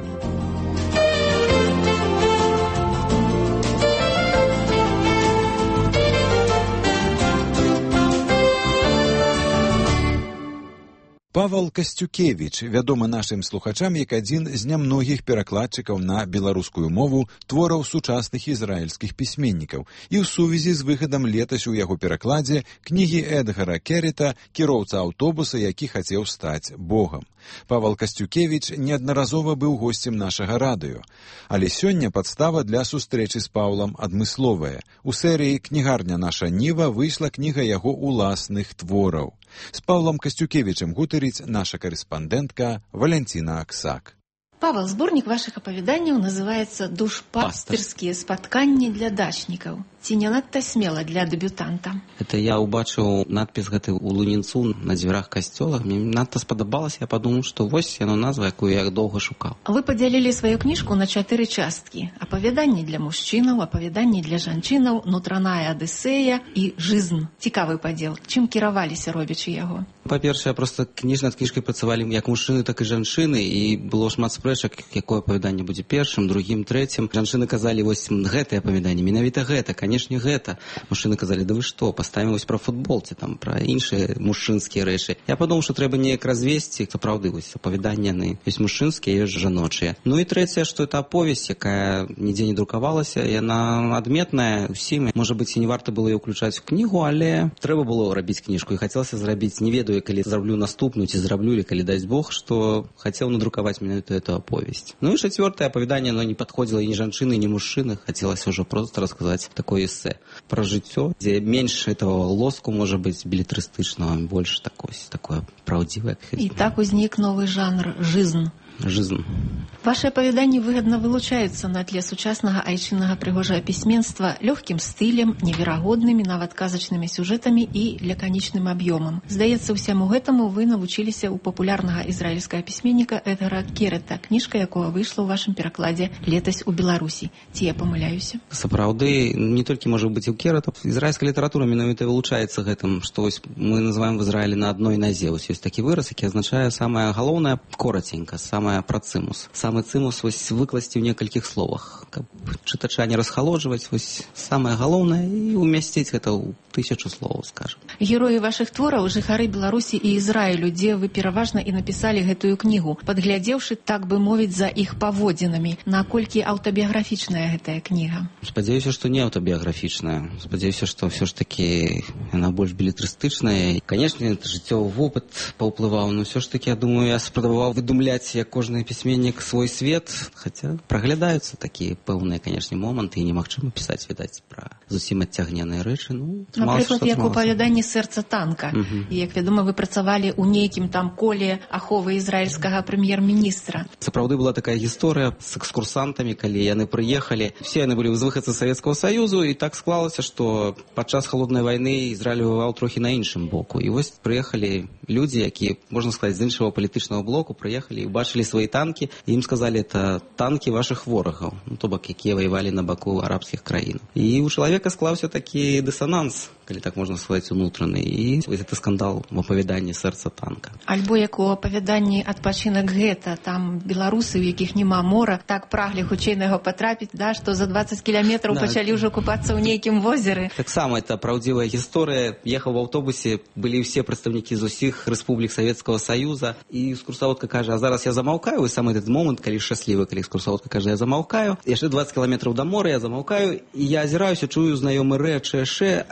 Павел Касцюкевіч вядомы нашым слухачам як адзін з нямногіх перакладчыкаў на беларускую мову твораў сучасных ізраільскіх пісьменнікаў і ў сувязі з выхадам летась у яго перакладзе кнігі Эдгара Керріта «Кіроўца аўтобуса, які хацеў стаць Богам». Павел Касцюкевіч неаднаразова быў госцем нашага радыё. Але сёння падстава для сустрэчы з Паўлам адмысловая. У серыі «Кнігарня «Наша Ніва» выйшла кніга яго уласных твораў. З Паўлам Касцюкевічем гутарыць наша карэспандэнтка Валянціна Аксак. Павел, сборник ваших оповеданий называется «Душпастырские спатканні для дачнікаў». Ці не надта смела для дебютанта? Это я убачыў надпіс гэты ў лунінцу на дзвярах касцёла. Мне надта спадабалася, я падумаў, што вось яно назва, якую я доўга шукаў. Вы падзялілі сваю кніжку на чатыры часткі. Апавяданні для мужчынаў, апавяданні для жанчынаў, нутраная адысея і жизнь. Цікавы падзел. Чым кіраваліся, робячы яго? Па-першае, просто кніж над кніжкай працавалі як мужчыны, так і жанчыны, і было шмат спрэчак, якое апавяданне будзе першым, другім, трэцім. Жанчыны казалі, вось гэтае апавяданне, менавіта гэта, канешне, гэта. Мужчыны казалі, да вы што, паставім вось пра футбол, ці там пра іншыя мужчынскія рэчы. Я падумаў, што трэба неяк развесці, сапраўды, вось апавяданні ёсць мужчынскія, ёсць жаночыя. Ну і трэцяе, што это аповесць, якая нідзе не друкавалася, яна адметная ўсім. Можа быць, і не варта было яе ўключаць у кнігу, але трэба было рабіць кніжку, і хацелася зрабіць, не ведаю, калі зраблю наступную, ці зраблю, или калі дасць Бог, што хацеў надрукаваць менавіта эту аповесць. Ну і чацвёртае апавяданне, оно не падходзіла і ні жанчыны, ні мужчыны, хацелася ўжо проста расказаць такое эссе пра жыццё, дзе менш этого лоску, можа быць, белетрыстычнага, больш такое, такое праўдзівае. І так узнік новы жанр «жизнь». Жизнь. Ваши апавяданні выгодна вылучаюцца на тле сучаснага айчыннага прыгожага пісьменства лёгкім стылем, неверагоднымі, нават казачнымі сюжэтамі і лаканічным аб'ёмам. Здаецца, ўсяму гэтаму вы навучыліся ў папулярнага ізраільскага пісьменніка Эдгара Керріта, кніжка якога выйшла ў вашым перакладзе летась у Беларусі. Ці я памыляюся? Сапраўды, не толькі можа быць у Керріта, ізраільская літаратура менавіта вылучаецца гэтым, што вось мы называем в Ізраілі на адной назе. Вось ёсць такі выраз, які азначае самае галоўнае кораценька, самае про цимус. Самый цимус вось выкласці ў некалькіх словах, каб чытача не расхалоджваць, вось самае галоўнае і умясціць гэта ў тысячу словаў, скажем. Героі вашых твораў жыхары Беларусі і Ізраілю, дзе вы пераважна і напісалі гэтую кнігу, падглядзеўшы, так бы мовіць, за іх паводзінамі. Наколькі аўтабіяграфічная гэтая кніга? Спадзяюся, што не аўтабіяграфічная. Спадзяюся, што ўсё ж такі яна больш белетрыстычная. Канешне, жыццёвы вопыт паўплываў, но ўсё ж такі, я думаю, я спрабаваў выдумляць, як кожны пісьменнік свой свет, хаця праглядаюцца такія пэўныя, канешне, моманты, і немагчыма пісаць, відаць, пра зусім адцягненыя рэчы. Ну, напрыклад, як у апавяданні «Сэрца танка». Uh-huh. І, як вядома, вы працавалі ў нейкім там коле аховы ізраільскага прэм'ер-міністра. Сапраўды была такая гісторыя з экскурсантамі, калі яны прыехалі. Все яны былі выхадцы Савецкага Саюзу, і так склалася, што падчас халоднай вайны Ізраіль ваяваў трохі на іншым боку. І вось прыехалі людзі, якія, можна сказаць, з іншага палітычнага блоку, прыехалі і убачылі свои танки, и им сказали, это танки ваших ворогов, ну, то бок, якія воевали на боку арабских краін. И у человека склаўся такі диссонанс, калі так можна сказаць, унутраны, і это скандал в апавяданні «Сэрца танка». Альбо як у апавяданні «Адпачынак гэта», там беларусы, у якіх няма мора, так праглі хутчэй на яго патрапіць, да, што за двадцать кіламетраў да. Пачалі ўжо купацца ў нейкім возеры. Таксама это праўдзівая гісторыя. Ехаў в аўтобусе, былі ўсе прадстаўнікі з усіх рэспублік Савецкага Саюза, і экскурсаводка кажа, а зараз я замаўкаю, і сам этот момент, калі шчаслівы, калі экскурсаводка кажа, я замаўкаю, яшчэ двадцать кіламетраў да мора, я замаўкаю, і я азіраюся, чую знаёмы рэч, яшчэ азіраюся,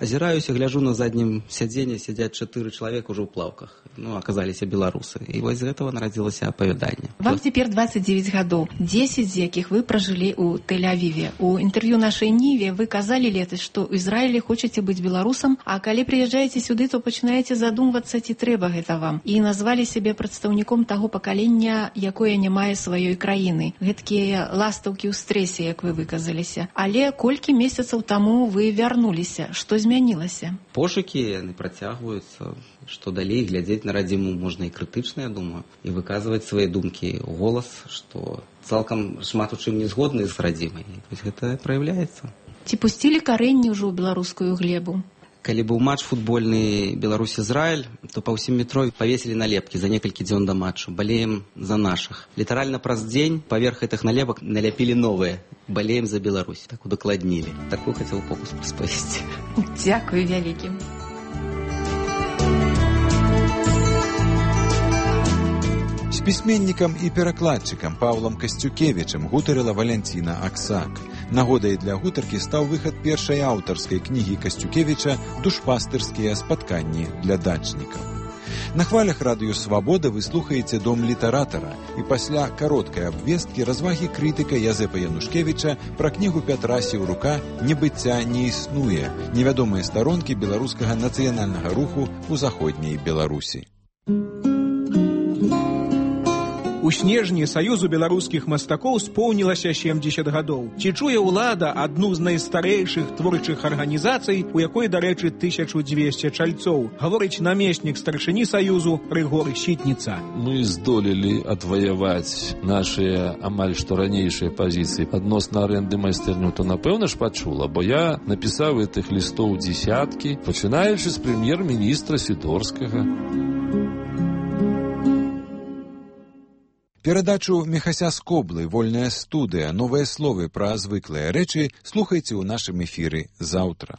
спускаюсь и гляжу на заднем сиденье, сидят четыре человека уже в плавках. Ну, оказались белорусы. И вот из этого народилось оповедание. Вам теперь двадцать девять годов, десять из яких вы прожили у Тель-Авиве. У интервью нашей Ниве вы казали летось, что в Израиле хочете быть белорусом, а коли приезжаете сюда, то начинаете задумываться, ці трэба гэта вам. И назвали себя представником того поколения, якое не мае своей краины. Гэткие ластаўкі ў стрэсе, як вы выказаліся. Але колькі месяцаў таму вы вярнуліся? Што змянілася? Пошукі, яны працягваюцца. Что далей, глядзець на радзіму можна і крытычна, я думаю, і выказваць свае думкі ў голас, што цалкам шмат у чым не згодны з радзімай. Гэта праяўляецца. Ці пусцілі карэнні ўжо ў беларускую глебу? Калі быў матч футбольны Беларусь-Израиль, то па ўсім метро павесілі налепкі за некалькі дзён да матчу. Балеем за нашых. Літаральна праз дзень паверх гэтых налепак наляпілі новыя. Балеем за Беларусь. Так удакладнілі. Такую хацеў фокус распавесці. Дзякую вялікі. З пісьменнікам і перакладчыкам Паўлам Касцюкевічам гутарыла Валянціна Аксак. Нагодай для гутаркі стаў выхад першай аўтарскай кнігі Касцюкевіча «Душпастырскія спатканні для дачнікаў». На хвалях радыё «Свабода» вы слухаеце «Дом літаратара» і пасля кароткай абвесткі развагі крытыка Язэпа Янушкевіча пра кнігу Пятра Сеўрука «Небыцця не існуе. Невядомыя старонкі беларускага нацыянальнага руху ў заходняй Беларусі». У снежні Саюзу беларускіх мастакоў споўнілася сямдзесят гадоў. Ці чуе ўлада адну з найстарэйшых творчых арганізацый, у якой, дарэчы, тысяча дзвесце чальцоў, гаворыць намеснік старшыні Саюзу Рыгор Сітніца. Мы здолелі адваяваць нашыя амаль што ранейшыя пазіцыі адносна арэнды майстэрню, то напэўна ж пачула, бо я напісаў гэтых лістоў дзесяткі, пачынаючы з прэм'ер-міністра Сідорскага. Перадачу Міхася Скоблы «Вольная студыя. Новыя словы пра звыклыя рэчы» слухайце ў нашым эфіры заўтра.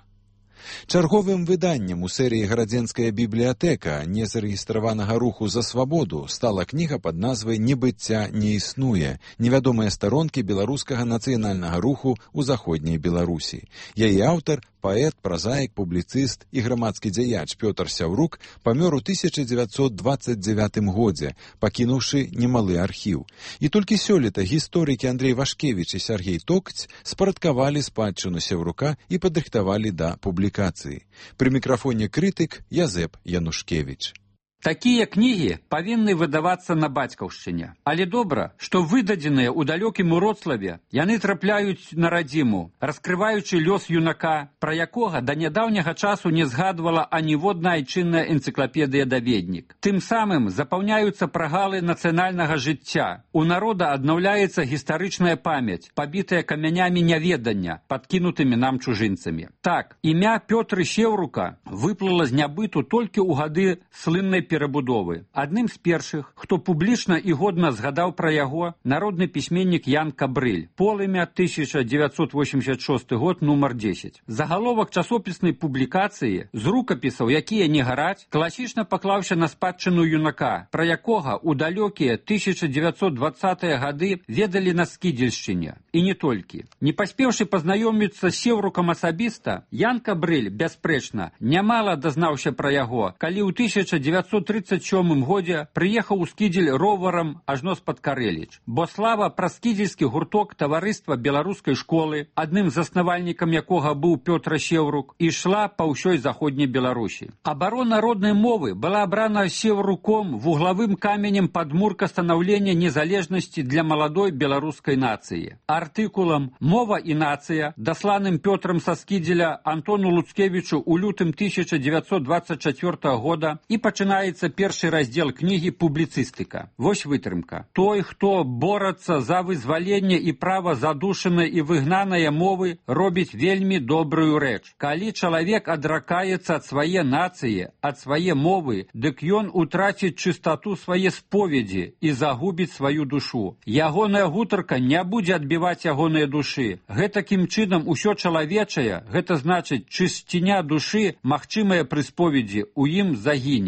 Чарговым выданнем у серыі «Гарадзенская бібліятэка» незарэгістраванага руху за свабоду стала кніга пад назвай «Небыцця не існуе. Невядомыя старонкі беларускага нацыянальнага руху ў заходняй Беларусі». Яе аўтар, паэт, празаік, публіцыст і грамадскі дзяяч Пётр Сяўрук памёр у тысяча дзевяцьсот дваццаць дзевятым годзе, пакінуўшы немалы архіў. І толькі сёлета гісторыкі Андрэй Вашкевіч і Сяргей Токць спарадкавалі спадчыну Сяўрука і падрыхтавалі да публікацыі. Пры мікрафоне крытык Язэп Янушкевіч. Такія кнігі павінны выдавацца на бацькаўшчыне. Але добра, што выдадзеныя ў далёкім Уроцлаве, яны трапляюць на радзіму, раскрываючы лёс юнака, пра якога да нядаўняга часу не згадвала аніводная айчынная энцыклапедыя-даведнік. Тым самым запаўняюцца прагалы нацыянальнага жыцця. У народа аднаўляецца гістарычная памяць, пабітая камянямі няведання, падкінутымі нам чужынцамі. Так, імя Пётры Сеўрука выплыла з нябыту толькі ў гады слыннай перабудовы. Адным з першых, хто публічна і годна згадаў пра яго, народны пісьменнік Ян Кабрыль. Полымя тысяча дзевяцьсот восемьдесят шосты год, нумар дзесяць. Загаловак часопіснай публікацыі з рукапісаў, якія не гараць, класічна паклаўся на спадчыну юнака, пра якога ў далёкія тысяча дзевяцьсот дваццатыя гады ведалі на Скідзельшчыне. І не толькі. Не паспеўшы пазнаёміцца з Сеўрукам асабіста, Ян Кабрыль, бясспрэчна, нямала дазнаўся пра яго, калі ў тысяча дзевяцьсот тридцать сёмым годзе прыехаў у Скідзель роварам ажно з-пад Карэліч. Бо слава пра скідзельскі гурток таварыства беларускай школы, адным з заснавальнікам якога быў Пётр Сеўрук, ішла па ўсёй заходняй Беларусі. Абарона роднай мовы была абрана Сеўруком вуглавым каменем падмурка станаўлення незалежнасці для маладой беларускай нацыі. Артыкулам «Мова і нацыя», дасланым Пётрам са Скідзеля Антону Луцкевічу ў лютым тысяча дзевяцьсот дваццаць чацвёртага года і пачынаецца першы раздзел кнігі «Публіцыстыка». Вось вытрымка. Той, хто борацца за вызваленне і права задушанай і выгнанай мовы, робіць вельмі добрую рэч. Калі чалавек адракаецца ад свае нацыі, ад свае мовы, дык ён утраціць чыстату свае споведзі і загубіць сваю душу. Ягоная гутарка не будзе адбіваць ягоныя душы. Гэтакім чынам усё чалавечае, гэта значыць чысціня душы, магчымая пры споведзі, у ім загіне. Конец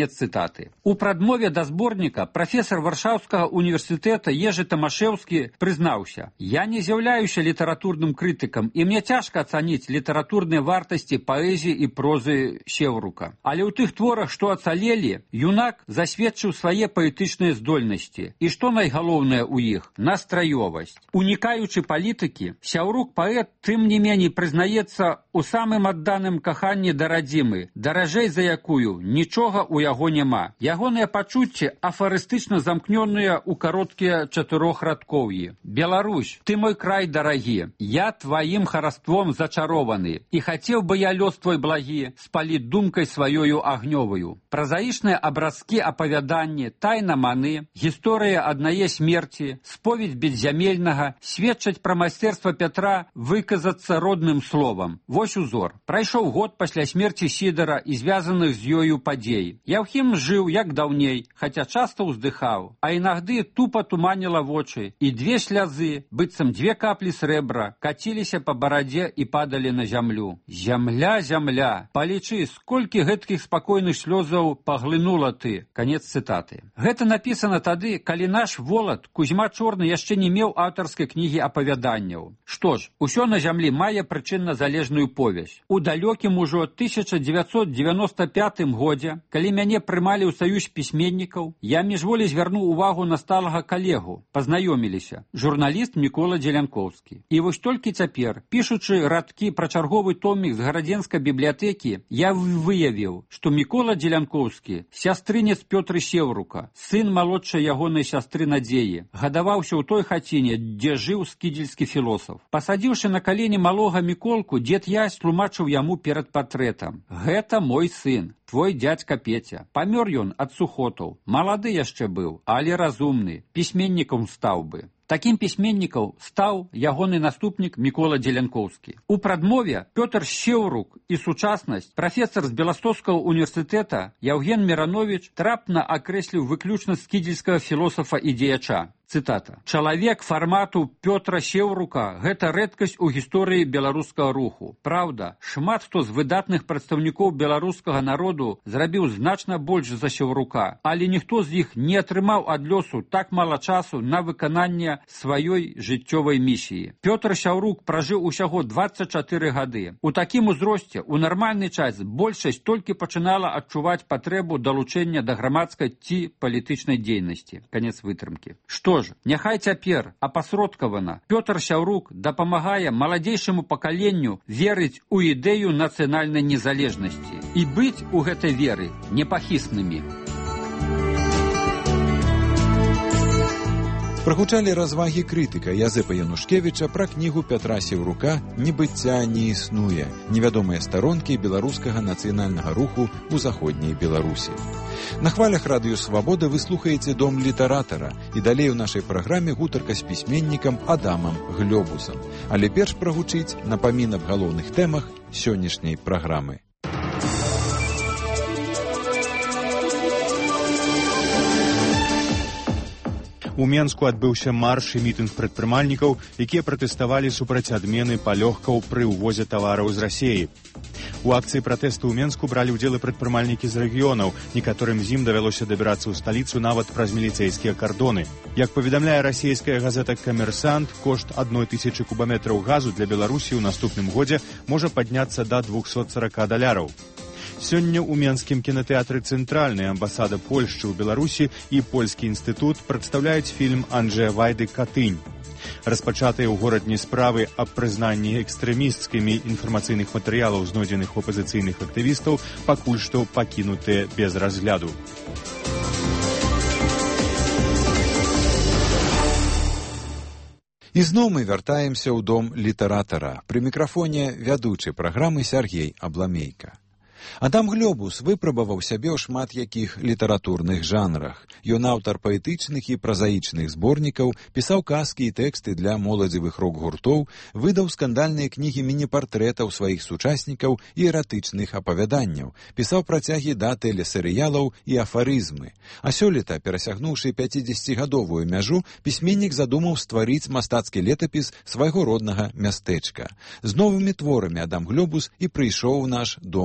Конец цитаты. У прадмове да зборніка прафесор Варшаўскага універсітэта Ежы Тамашэўскі прызнаўся: «Я не з'яўляюся літаратурным крытыкам, і мне цяжка ацаніць літаратурныя вартасці паэзіі і прозы Сеўрука. Але ў тых творах, што ацалелі, юнак засведчыў свае паэтычныя здольнасці. І што найгалоўнае ў іх? Настраёвасць. Унікаючы палітыкі, Сяўрук паэт тым не меней прызнаецца у самым адданым каханні да радзімы, даражэй за якую нічога ў яго няма. Ягоныя пачуцці афарыстычна замкнёныя ў кароткія чатырохрадкоўі. Беларусь, ты мой край дарагі, я тваім хараством зачарованы, і хацеў бы я лёс твой благі спаліць думкай сваёю агнёваю. Празаічныя абразкі апавяданні, тайна маны, гісторыя аднае смерці, споведь беззямельнага сведчаць пра майстэрства Пятра выказацца родным словам. Вось узор. Прайшоў год пасля смерці Сідара і звязаных з ёю падзей. Яўхім жыў як даўней, хаця часта ўздыхаў, а інагды тупа туманіла вочы, і две слязы, быццам две каплі срэбра, каціліся па барадзе і падалі на зямлю. Зямля, зямля, палічы, сколькі гэткіх спакойных слёзаў паглынула ты. Канец цытаты. Гэта напісана тады, калі наш волат Кузьма Чорны яшчэ не меў аўтарскай кнігі апавяданняў. Што ж, усё на зямлі мае прычынна-залежную повязь. У далёкім ужо тысяча дзевяцьсот дзевяноста пятым годзе, калі мяне прымалі ў саюз пісьменнікаў, я міжволі звярнуў увагу на сталага калегу. Пазнаёміліся. Журналіст Мікола Дзелянкоўскі. І вось толькі цяпер, пішучы радкі пра чарговы томік з гарадзенскай бібліятэкі, я выявіў, што Мікола Дзелянкоўскі, сястрынец Пётры Сеўрука, сын малодшай ягонай сястры Надзеі, гадаваўся ў той хаціне, дзе жыў скідзельскі філосаф. Пасадзіўшы на калені малога Міколку, дзед Ясь тлумачыў яму перад партрэтам: «Гэта мой сын, твой дядька Петя. Памёр ён ад сухотаў. Малады яшчэ быў, але разумны, пісьменнікам стаў бы». Такім пісьменнікам стаў ягоны наступнік Мікола Дзелянкоўскі. У прадмове Пётр Сеўрук і сучаснасць прафесар з Беластоцкага універсітэта Яўген Мірановіч трапна акрэсліў выключна скідзельскага філосафа і дзеяча. Цытата. «Чалавек фармату Пётра Сеўрука – гэта рэдкасць у гісторыі беларускага руху. Праўда, шмат хто з выдатных прадстаўнікоў беларускага народу зрабіў значна больш за Сеўрука, але ніхто з іх не атрымаў ад лёсу так мала часу на выкананне сваёй жыццёвай місіі. Пётр Сяўрук пражыў усяго дваццаць чатыры гады. У такім узросце, у нармальны час, большасць толькі пачынала адчуваць патрэбу далучэння да грамадскай ці палітычнай дзейнасці». Канец вытрымкі. Што ж, няхай цяпер, апасродкавана, Пётр Сяўрук дапамагае маладзейшаму пакаленню верыць у ідэю нацыянальнай незалежнасці і быць у гэтай веры непахіснымі. Прагучалі развагі крытыка Язэпа Янушкевіча пра кнігу Пятра Сеўрука «Небыцця не існуе. Невядомыя старонкі беларускага нацыянальнага руху ў заходняй Беларусі». На хвалях радыё «Свабода» вы слухаеце «Дом літаратара» і далей у нашай праграме гутарка з пісьменнікам Адамам Глёбусам. Але перш прагучыць напамін аб галоўных тэмах сённяшняй праграмы. У Менску адбыўся марш і мітынг прадпрымальнікаў, якія пратэставалі супраць адмены палёгкаў пры ўвозе тавараў з Расіі. У акцыі пратэсту ў Менску бралі ўдзел і прадпрымальнікі з рэгіёнаў, некаторым з ім давялося дабірацца ў сталіцу нават праз міліцэйскія кардоны. Як паведамляе расійская газета «Камерсант», кошт адной тысячы кубаметраў газу для Беларусі ў наступным годзе можа падняцца да двухсот сорока даляраў. Сёння ў Менскім кінатэатры «Цэнтральная» амбасада Польшчы ў Беларусі і Польскі інстытут прадстаўляюць фільм Анджэя Вайды «Катынь». Распачатыя ў горадні справы аб прызнанні экстрэмісцкімі інфармацыйных матэрыялаў, знойдзеных у апазіцыйных актывістаў, пакуль што пакінутыя без разгляду. І зноў мы вяртаемся ў дом літаратара. Пры мікрафоне вядучы праграмы Сяргей Абламейка. Адам Глёбус выпрабаваў сябе ў шмат якіх літаратурных жанрах. Ён аўтар паэтычных і празаічных зборнікаў, пісаў казкі і тэксты для моладзевых рок-гуртоў, выдаў скандальныя кнігі міні-партрэтаў сваіх сучаснікаў і эратычных апавяданняў, пісаў працягі да тэлесерыялаў і афарызмы. А сёлета, перасягнуўшы пяцідзесяцігадовую мяжу, пісьменнік задумаў стварыць мастацкі летапіс свайго роднага мястэчка. З новымі творамі Адам Глёбус і прыйшоў у наш дом літаратара.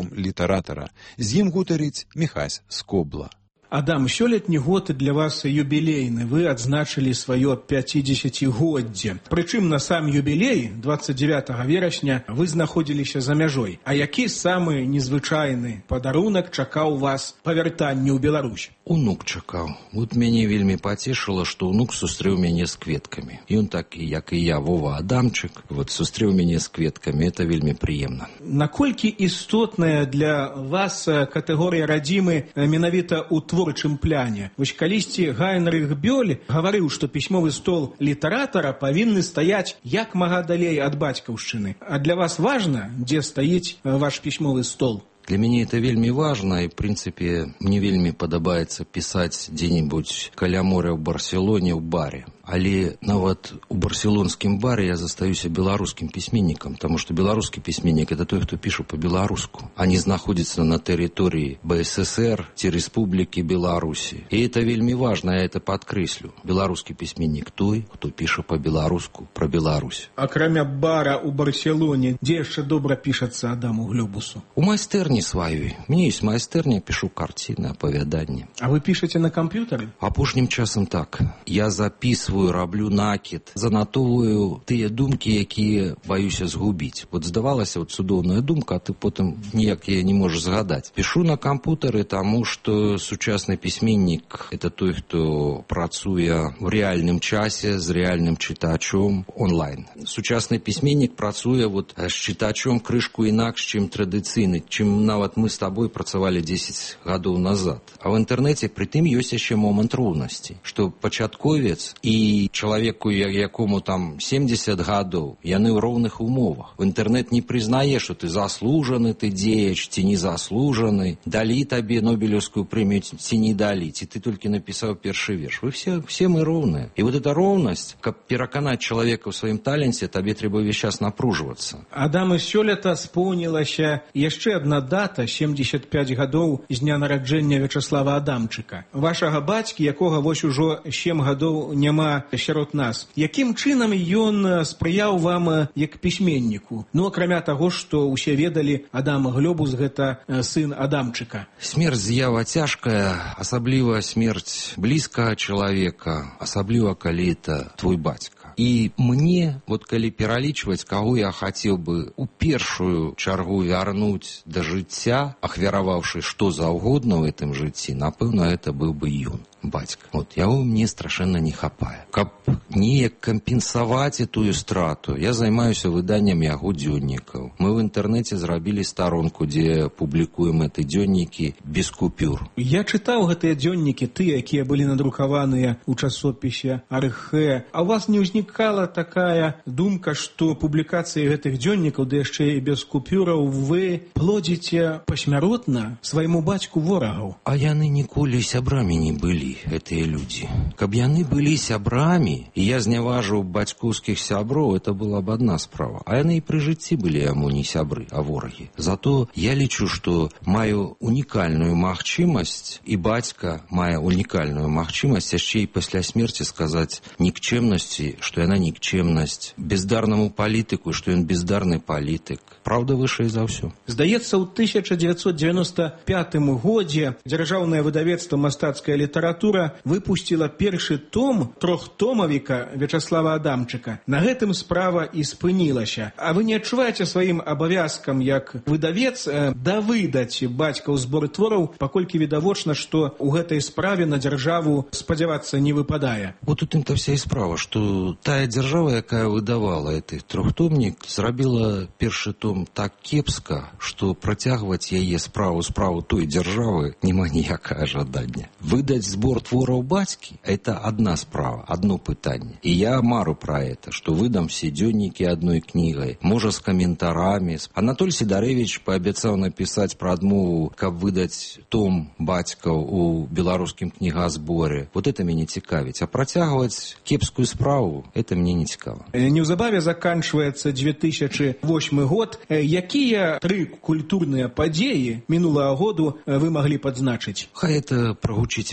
літаратара. З ім гутарыць Міхась Скобла. Адам, сёлетні год для вас юбілейны. Вы адзначылі сваё пяцідзесяцігоддзе. Прычым на сам юбілей, двадцать девятого верасня, вы знаходзіліся за мяжой. А які самы незвычайны падарунак чакаў вас па вяртанні ў Беларусь? Унук чакаў. Вот мяне вельмі пацешыла, што ўнук сустрэў мяне з кветкамі. Ён такі, як і я, Вова Адамчык, вот сустрэў мяне з кветкамі. Это вельмі прыемна. Наколькі істотная для вас катэгорыя радзімы менавіта ў творчым пляне? Вось калісьці Гайнрых Бёль гаварыў, што пісьмовы стол літаратара павінны стаяць як мага далей ад бацькаўшчыны. А для вас важна, дзе стаіць ваш пісьмовы стол? Для мяне это вельмі важна, і, в прынцыпе, мне вельмі падабаецца пісаць дзе-небудзь каля моря ў Барселоне ў баре. Але нават у барселонскім баре я застаюся беларускім пісьменнікам, таму што беларускі пісьменнік – это той, хто піша па-беларуску, а не знаходзіцца на тэрыторыі бэ эс эсэр ці Рэспублікі Беларусі. І это вельмі важна, я это падкрэслю. Беларускі пісьменнік той, хто піша па-беларуску пра Беларусь. Акрамя бара ў Барселоне, дзе яшчэ добра пішацца Адаму Глёбусу? У майстэрні сваёй. Мне ёсць майстэрня, пішу карціны, апавяданні. А вы пішаце на камп'ютары? Апошнім часам так. Я записываю, раблю накид, занатовую тыя думкі, якія баюся згубіць. Вот здавалася, вот цудоўная думка, а ты потым ніяк яе не можаш згадаць. Пішу на кампутары, таму што сучасны пісьменнік – это той, хто працуе в рэальным часе з рэальным чытачом онлайн. Сучасны пісьменнік працуе вот з чытачом крышку інакш, чым традыцыйны, чым нават мы з табой працавалі дзесяць гадоў назад. А в інтэрнэце прытым ёсць яшчэ момант роўнасці, што пачатковец і і чалавеку, якому там семьдесят гадоў, яны ў роўных умовах. В інтэрнэт не прызнае, што ты заслужаны, ты дзеяч, ці не заслужаны, далі табе Нобелевскую прэмію, ці не далі, ці ты толькі напісаў першы верш. Вы все, все мы роўныя. І вот эта роўнасць, каб пераканаць чалавека ў сваім таленце, табе трэба ўвесь час напружвацца. Адам, сёлета споўнілася яшчэ адна дата, семьдесят пять гадоў з дня нараджэння Вячаслава Адамчыка. Вашага бацькі, якога вось ужо сем гадоў няма сярод нас. Якім чынам ён спрыяў вам як пісьменніку? Ну, акрамя таго, што ўсе ведалі, Адам Глёбус – гэта сын Адамчыка. Смерць з'ява цяжкая, асабліва смерць блізкага чалавека, асабліва калі это твой бацька. І мне, вот калі пералічваць, каго я хацеў бы у першую чаргу вярнуць да жыцця, ахвяраваўшы што заўгодна ў гэтым жыцці, напэўна, это быў бы ён. Бацька. Вот, яго мне страшэнна не хапае. Каб неяк кампенсаваць тую страту, я займаюся выданнем яго дзённікаў. Мы в інтэрнэце зрабілі старонку, дзе публікуем эти дзённікі без купюр. Я чытаў гэтыя дзённікі, тыя, якія былі надрукаваныя ў часопісе Архэ. А у вас не ўзнікала такая думка, што публікацыі гэтых дзённікаў, да яшчэ і без купюраў, вы плодзіце пасмяротна свайму бацьку ворагаў? А яны ніколі сябрамі не былі. Гэтыя людзі. Каб яны былі сябрамі, і я зняважыў бацькоўскіх сяброў, это была б адна справа. А яны і пры жыцці былі яму не сябры, а ворагі. Зато я лічу, што маю унікальную магчымасць, і бацька мае унікальную магчымасць яшчэ і пасля смерці сказаць нікчэмнасці, што яна нікчэмнасць, бездарнаму палітыку, што ён бездарны палітык. Праўда вышэй за ўсё. Здаецца, ў тысяча дзевяцьсот дзевяноста пятым годзе дзяржаўнае выдавецтва «Мастацкая літаратура» выпусціла першы том трохтомавіка Вячаслава Адамчыка. На гэтым справа і спынілася. А вы не адчуваеце сваім абавязкам як выдавец давыдаць бацькаў збор твораў, паколькі відавочна, што ў гэтай справе на дзяржаву спадзявацца не выпадае? Вот тут то вся і справа, што тая дзяржава, якая выдавала гэты трохтомнік, зрабіла першы том так кепска, што працягваць яе справу справу той дзяржавы няма ніякага жадання. Выдаць збор твораў бацькі – это одна справа, одно пытанне. И я мару про это, что выдам все дзённікі одной книгой, можа с комментарами. Анатоль Сидоревич пообяцаў написать про адмову, каб выдаць том бацькаў у беларускім книгазборе. Вот это мяне цікавіць. А працягваць кепскую справу – это мне не цікава. Неўзабаве заканчваецца две тысячи восьмы год. Якія тры культурныя падзеі мінулага году вы маглі падзначыць? Хай это прагучыць вельмі суб'ектыўна.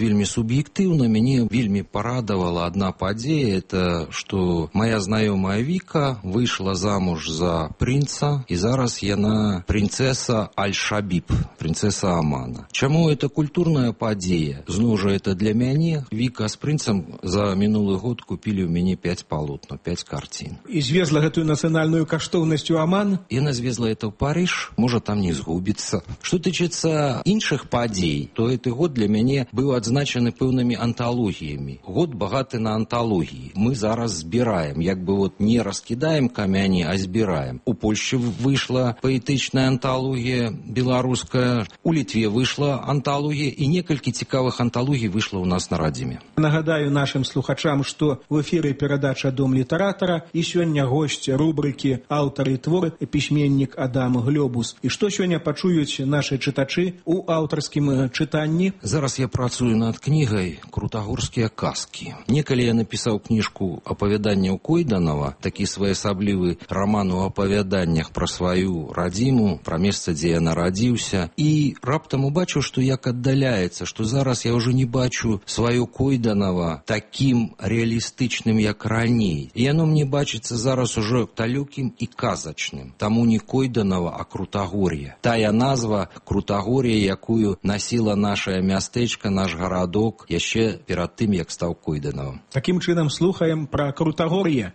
субъективно мяне вельмі порадовала одна падзея, это что моя знаёмая Вика выйшла замуж за принца, и зараз яна принцесса Аль-Шабиб, принцесса Омана. Чаму это культурная падзея? Зноў жа это для мяне. Вика с принцем за мінулы год купили у мяне пять полотна, пять картин. И звезла гэтую нацыянальную каштоўнасць у Оман? Яна звезла это ў Париж, можа там не згубіцца. Што тычыцца іншых падзей, то гэты год для мяне быў адзначаны пэўнымі анталогіямі. Год багаты на анталогіі. Мы зараз збіраем, як бы вот не раскідаем камяні, а збіраем. У Польшчы выйшла паэтычная анталогія беларуская, у Літве выйшла анталогія, і некалькі цікавых анталогій выйшла ў нас на радзіме. Нагадаю нашим слухачам, што в эфіры перадача «Дом літаратара» і сёння госць рубрыкі «Аўтар і твор» пісьменнік Адам Глёбус. І што сёння пачуюць нашы чытачы у аўтарскім чытанні? Зараз я працую над кнігай «Крутагорскія казкі». Некалі я напісаў кніжку апавяданняў Койданова, такі своеасаблівы раман у апавяданнях пра сваю радзіму, пра месца, дзе я нарадзіўся, і раптам убачыў, што як аддаляецца, што зараз я ўжо не бачу сваё Койданова такім реалістычным, як раней. І яно мне бачыцца зараз ужо далёкім і казачным. Таму не Койданова, а Крутагор'я. Тая назва Крутагор'я, якую насіла нашае мястэчка, наш гарадок, яшчэ перад тым, як стаў Койданавым. Такім чынам слухаем пра Крутагор'е.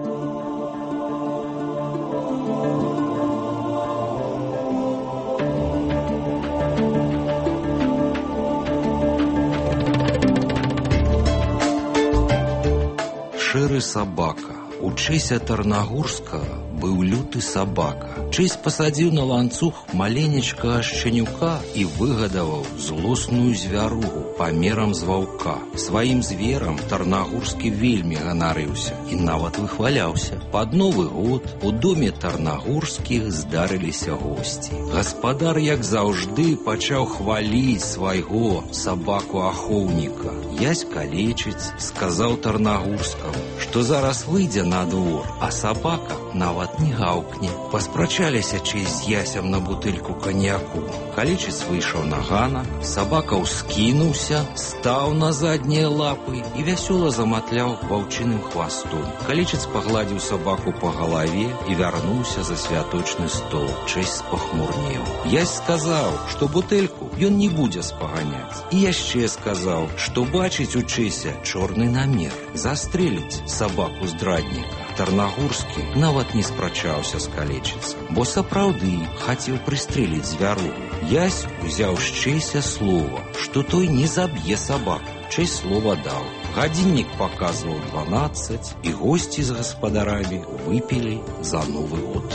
Шэры сабака. У чэся Тарнагорска быў люты сабака. Чэсь пасадзіў на ланцуг маленечкага шчанюка і выгадаваў злосную звяругу памерам з ваўка. Сваім зверам Тарнагорскі вельмі ганарыўся і нават выхваляўся. Пад Новы год у доме Тарнагорскіх здарыліся госці. Гаспадар, як заўжды, пачаў хваліць свайго сабаку-ахоўніка. Ясь калечыць, сказаў Тарнагорскаму, што зараз выйдзе на двор, а сабака нават не гаўкне. Паспрачаліся чэсь з Ясем на бутыльку каньяку. Калечыц выйшаў на ганак, сабака ўскінуўся, стаў на заднія лапы і вясёла заматляў ваўчыным хвастом. Калечыц пагладзіў сабаку па галаве і вярнуўся за святочны стол. Чэсь спахмурнеў. Ясь сказаў, што бутэльку ён не будзе спаганяць. І яшчэ сказаў, што бачыць у Чэся чорны намер застрэліць сабаку-здрадніка. Тарнагорскі нават не спрачаўся з калечыцам, бо сапраўды хацеў прыстрэліць звяругу. Ясь узяў з Чэся слова, што той не заб'е сабаку. Чэсь слова даў. Гадзіннік паказваў дванаццаць, і госці з гаспадарамі выпілі за Новы год.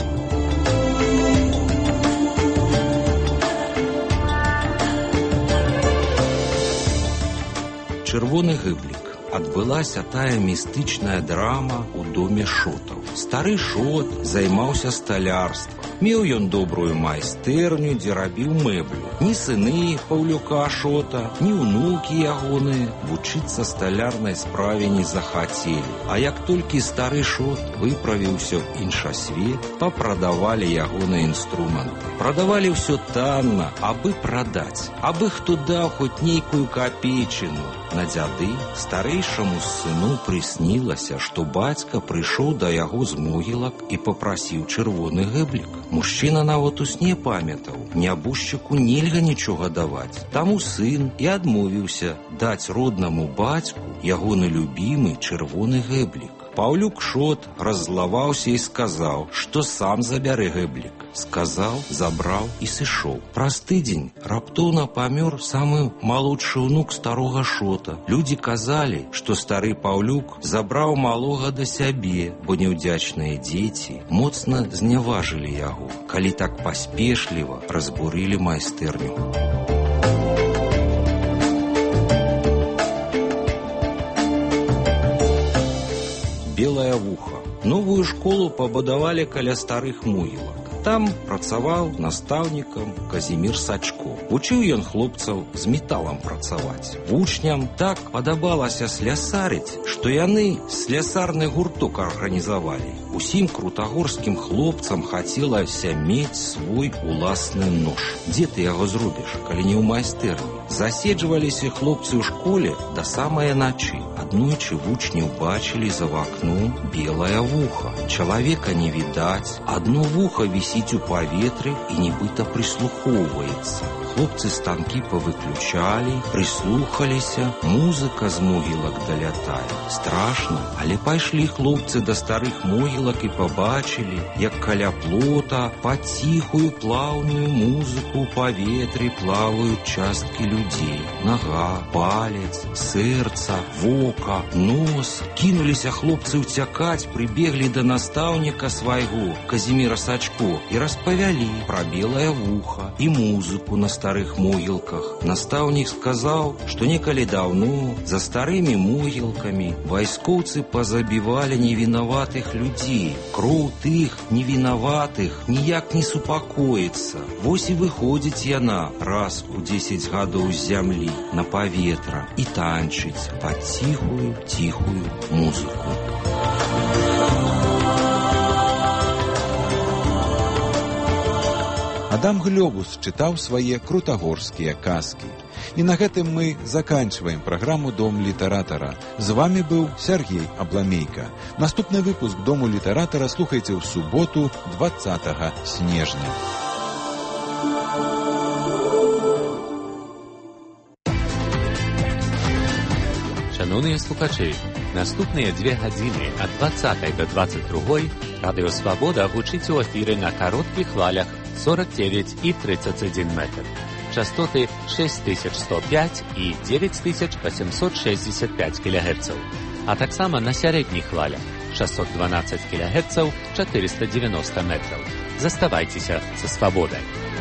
Чырвоны гыблік. Адбылася тая містычная драма ў доме Шотаў. Стары Шот займаўся сталярствам. Меў ён добрую майстэрню, дзе рабіў мэблю. Ні сыны Паўлюка Шота, ні ўнукі ягоныя вучыцца сталярнай справе не захацелі. А як толькі стары Шот выправіўся ў іншасвет, папрадавалі ягоныя інструменты. Прадавалі ўсё танна, абы прадаць, абы хто даў хоць нейкую капейчыну. На дзяды старэйшаму сыну прыснілася, што бацька прыйшоў да яго з могілак і папрасіў чырвоны гэблік. Мужчына нават у сне памятаў, нябожчыку нельга нічога даваць. Таму сын і адмовіўся даць роднаму бацьку ягоны любімы чырвоны гэблік. Паўлюк Шот раззлаваўся і сказаў, што сам забярэ гэблік. Сказаў, забраў і сышоў. Праз тыдзень раптоўна памёр самы малодшы ўнук старога Шота. Людзі казалі, што стары Паўлюк забраў малога да сябе, бо няўдзячныя дзеці моцна зняважылі яго, калі так паспешліва разбурылі майстэрню. Белае вуха. Новую школу пабудавалі каля старых могілак. там працаваў настаўнікам Казімір Сачко. Вучыў ён хлопцаў з металам працаваць. Вучням так падабалася слясарыць, што яны слясарны гурток арганізавалі. Усім крутагорскім хлопцам хацелася мець свой уласны нож. Дзе ты яго зробіш, калі не ў майстэрні? Заседжваліся хлопцы ў школе да самае начы. Аднойчы вучні ўбачылі за вакном белае вуха. Чалавека не відаць, адно вуха вісіць у паветры і нібыта прыслухоўваецца. Хлопцы станкі павыключалі, прыслухаліся, музыка з могілак далятае. Страшна, але пайшлі хлопцы да старых могілак і пабачылі, як каля плота пад ціхую плаўную музыку ў паветры плаваюць часткі людзей. Нага, палец, сэрца, вока, нос. Кінуліся хлопцы ўцякаць, прыбеглі да настаўніка свайго, Казіміра Сачко, і распавялі пра белае вуха і музыку на старых могілках. Настаўнік сказаў, што некалі даўно за старымі могілкамі вайскоўцы пазабівалі невінаватых людзей. Кроў тых невінаватых ніяк не супакоіцца. Вось і выходзіць яна раз у дзесяць гадоў з зямлі на паветра і танчыць пад ціхую, ціхую музыку. Адам Глёбус чытаў свае крутагорскія казкі. І на гэтым мы заканчваем праграму «Дом літаратара». З вами быў Сергей Абламейка. Наступны выпуск «Дому літаратара» слухайце ў суботу, дваццатага снежня. Шановныя слухачы, наступныя две гадзіны ад дваццатай да дваццаць другой Радыё Свабода гучыць у эфіры на кароткіх хвалях сорок девять и тридцать один метр. Частоты шесть тысяч сто пять и девять тысяч восемьсот шестьдесят пять килогерцаў. А таксама на сярэдніх хвалях шестьсот двенадцать килогерцаў, четыреста девяносто метров. Заставайцеся са Свабодай.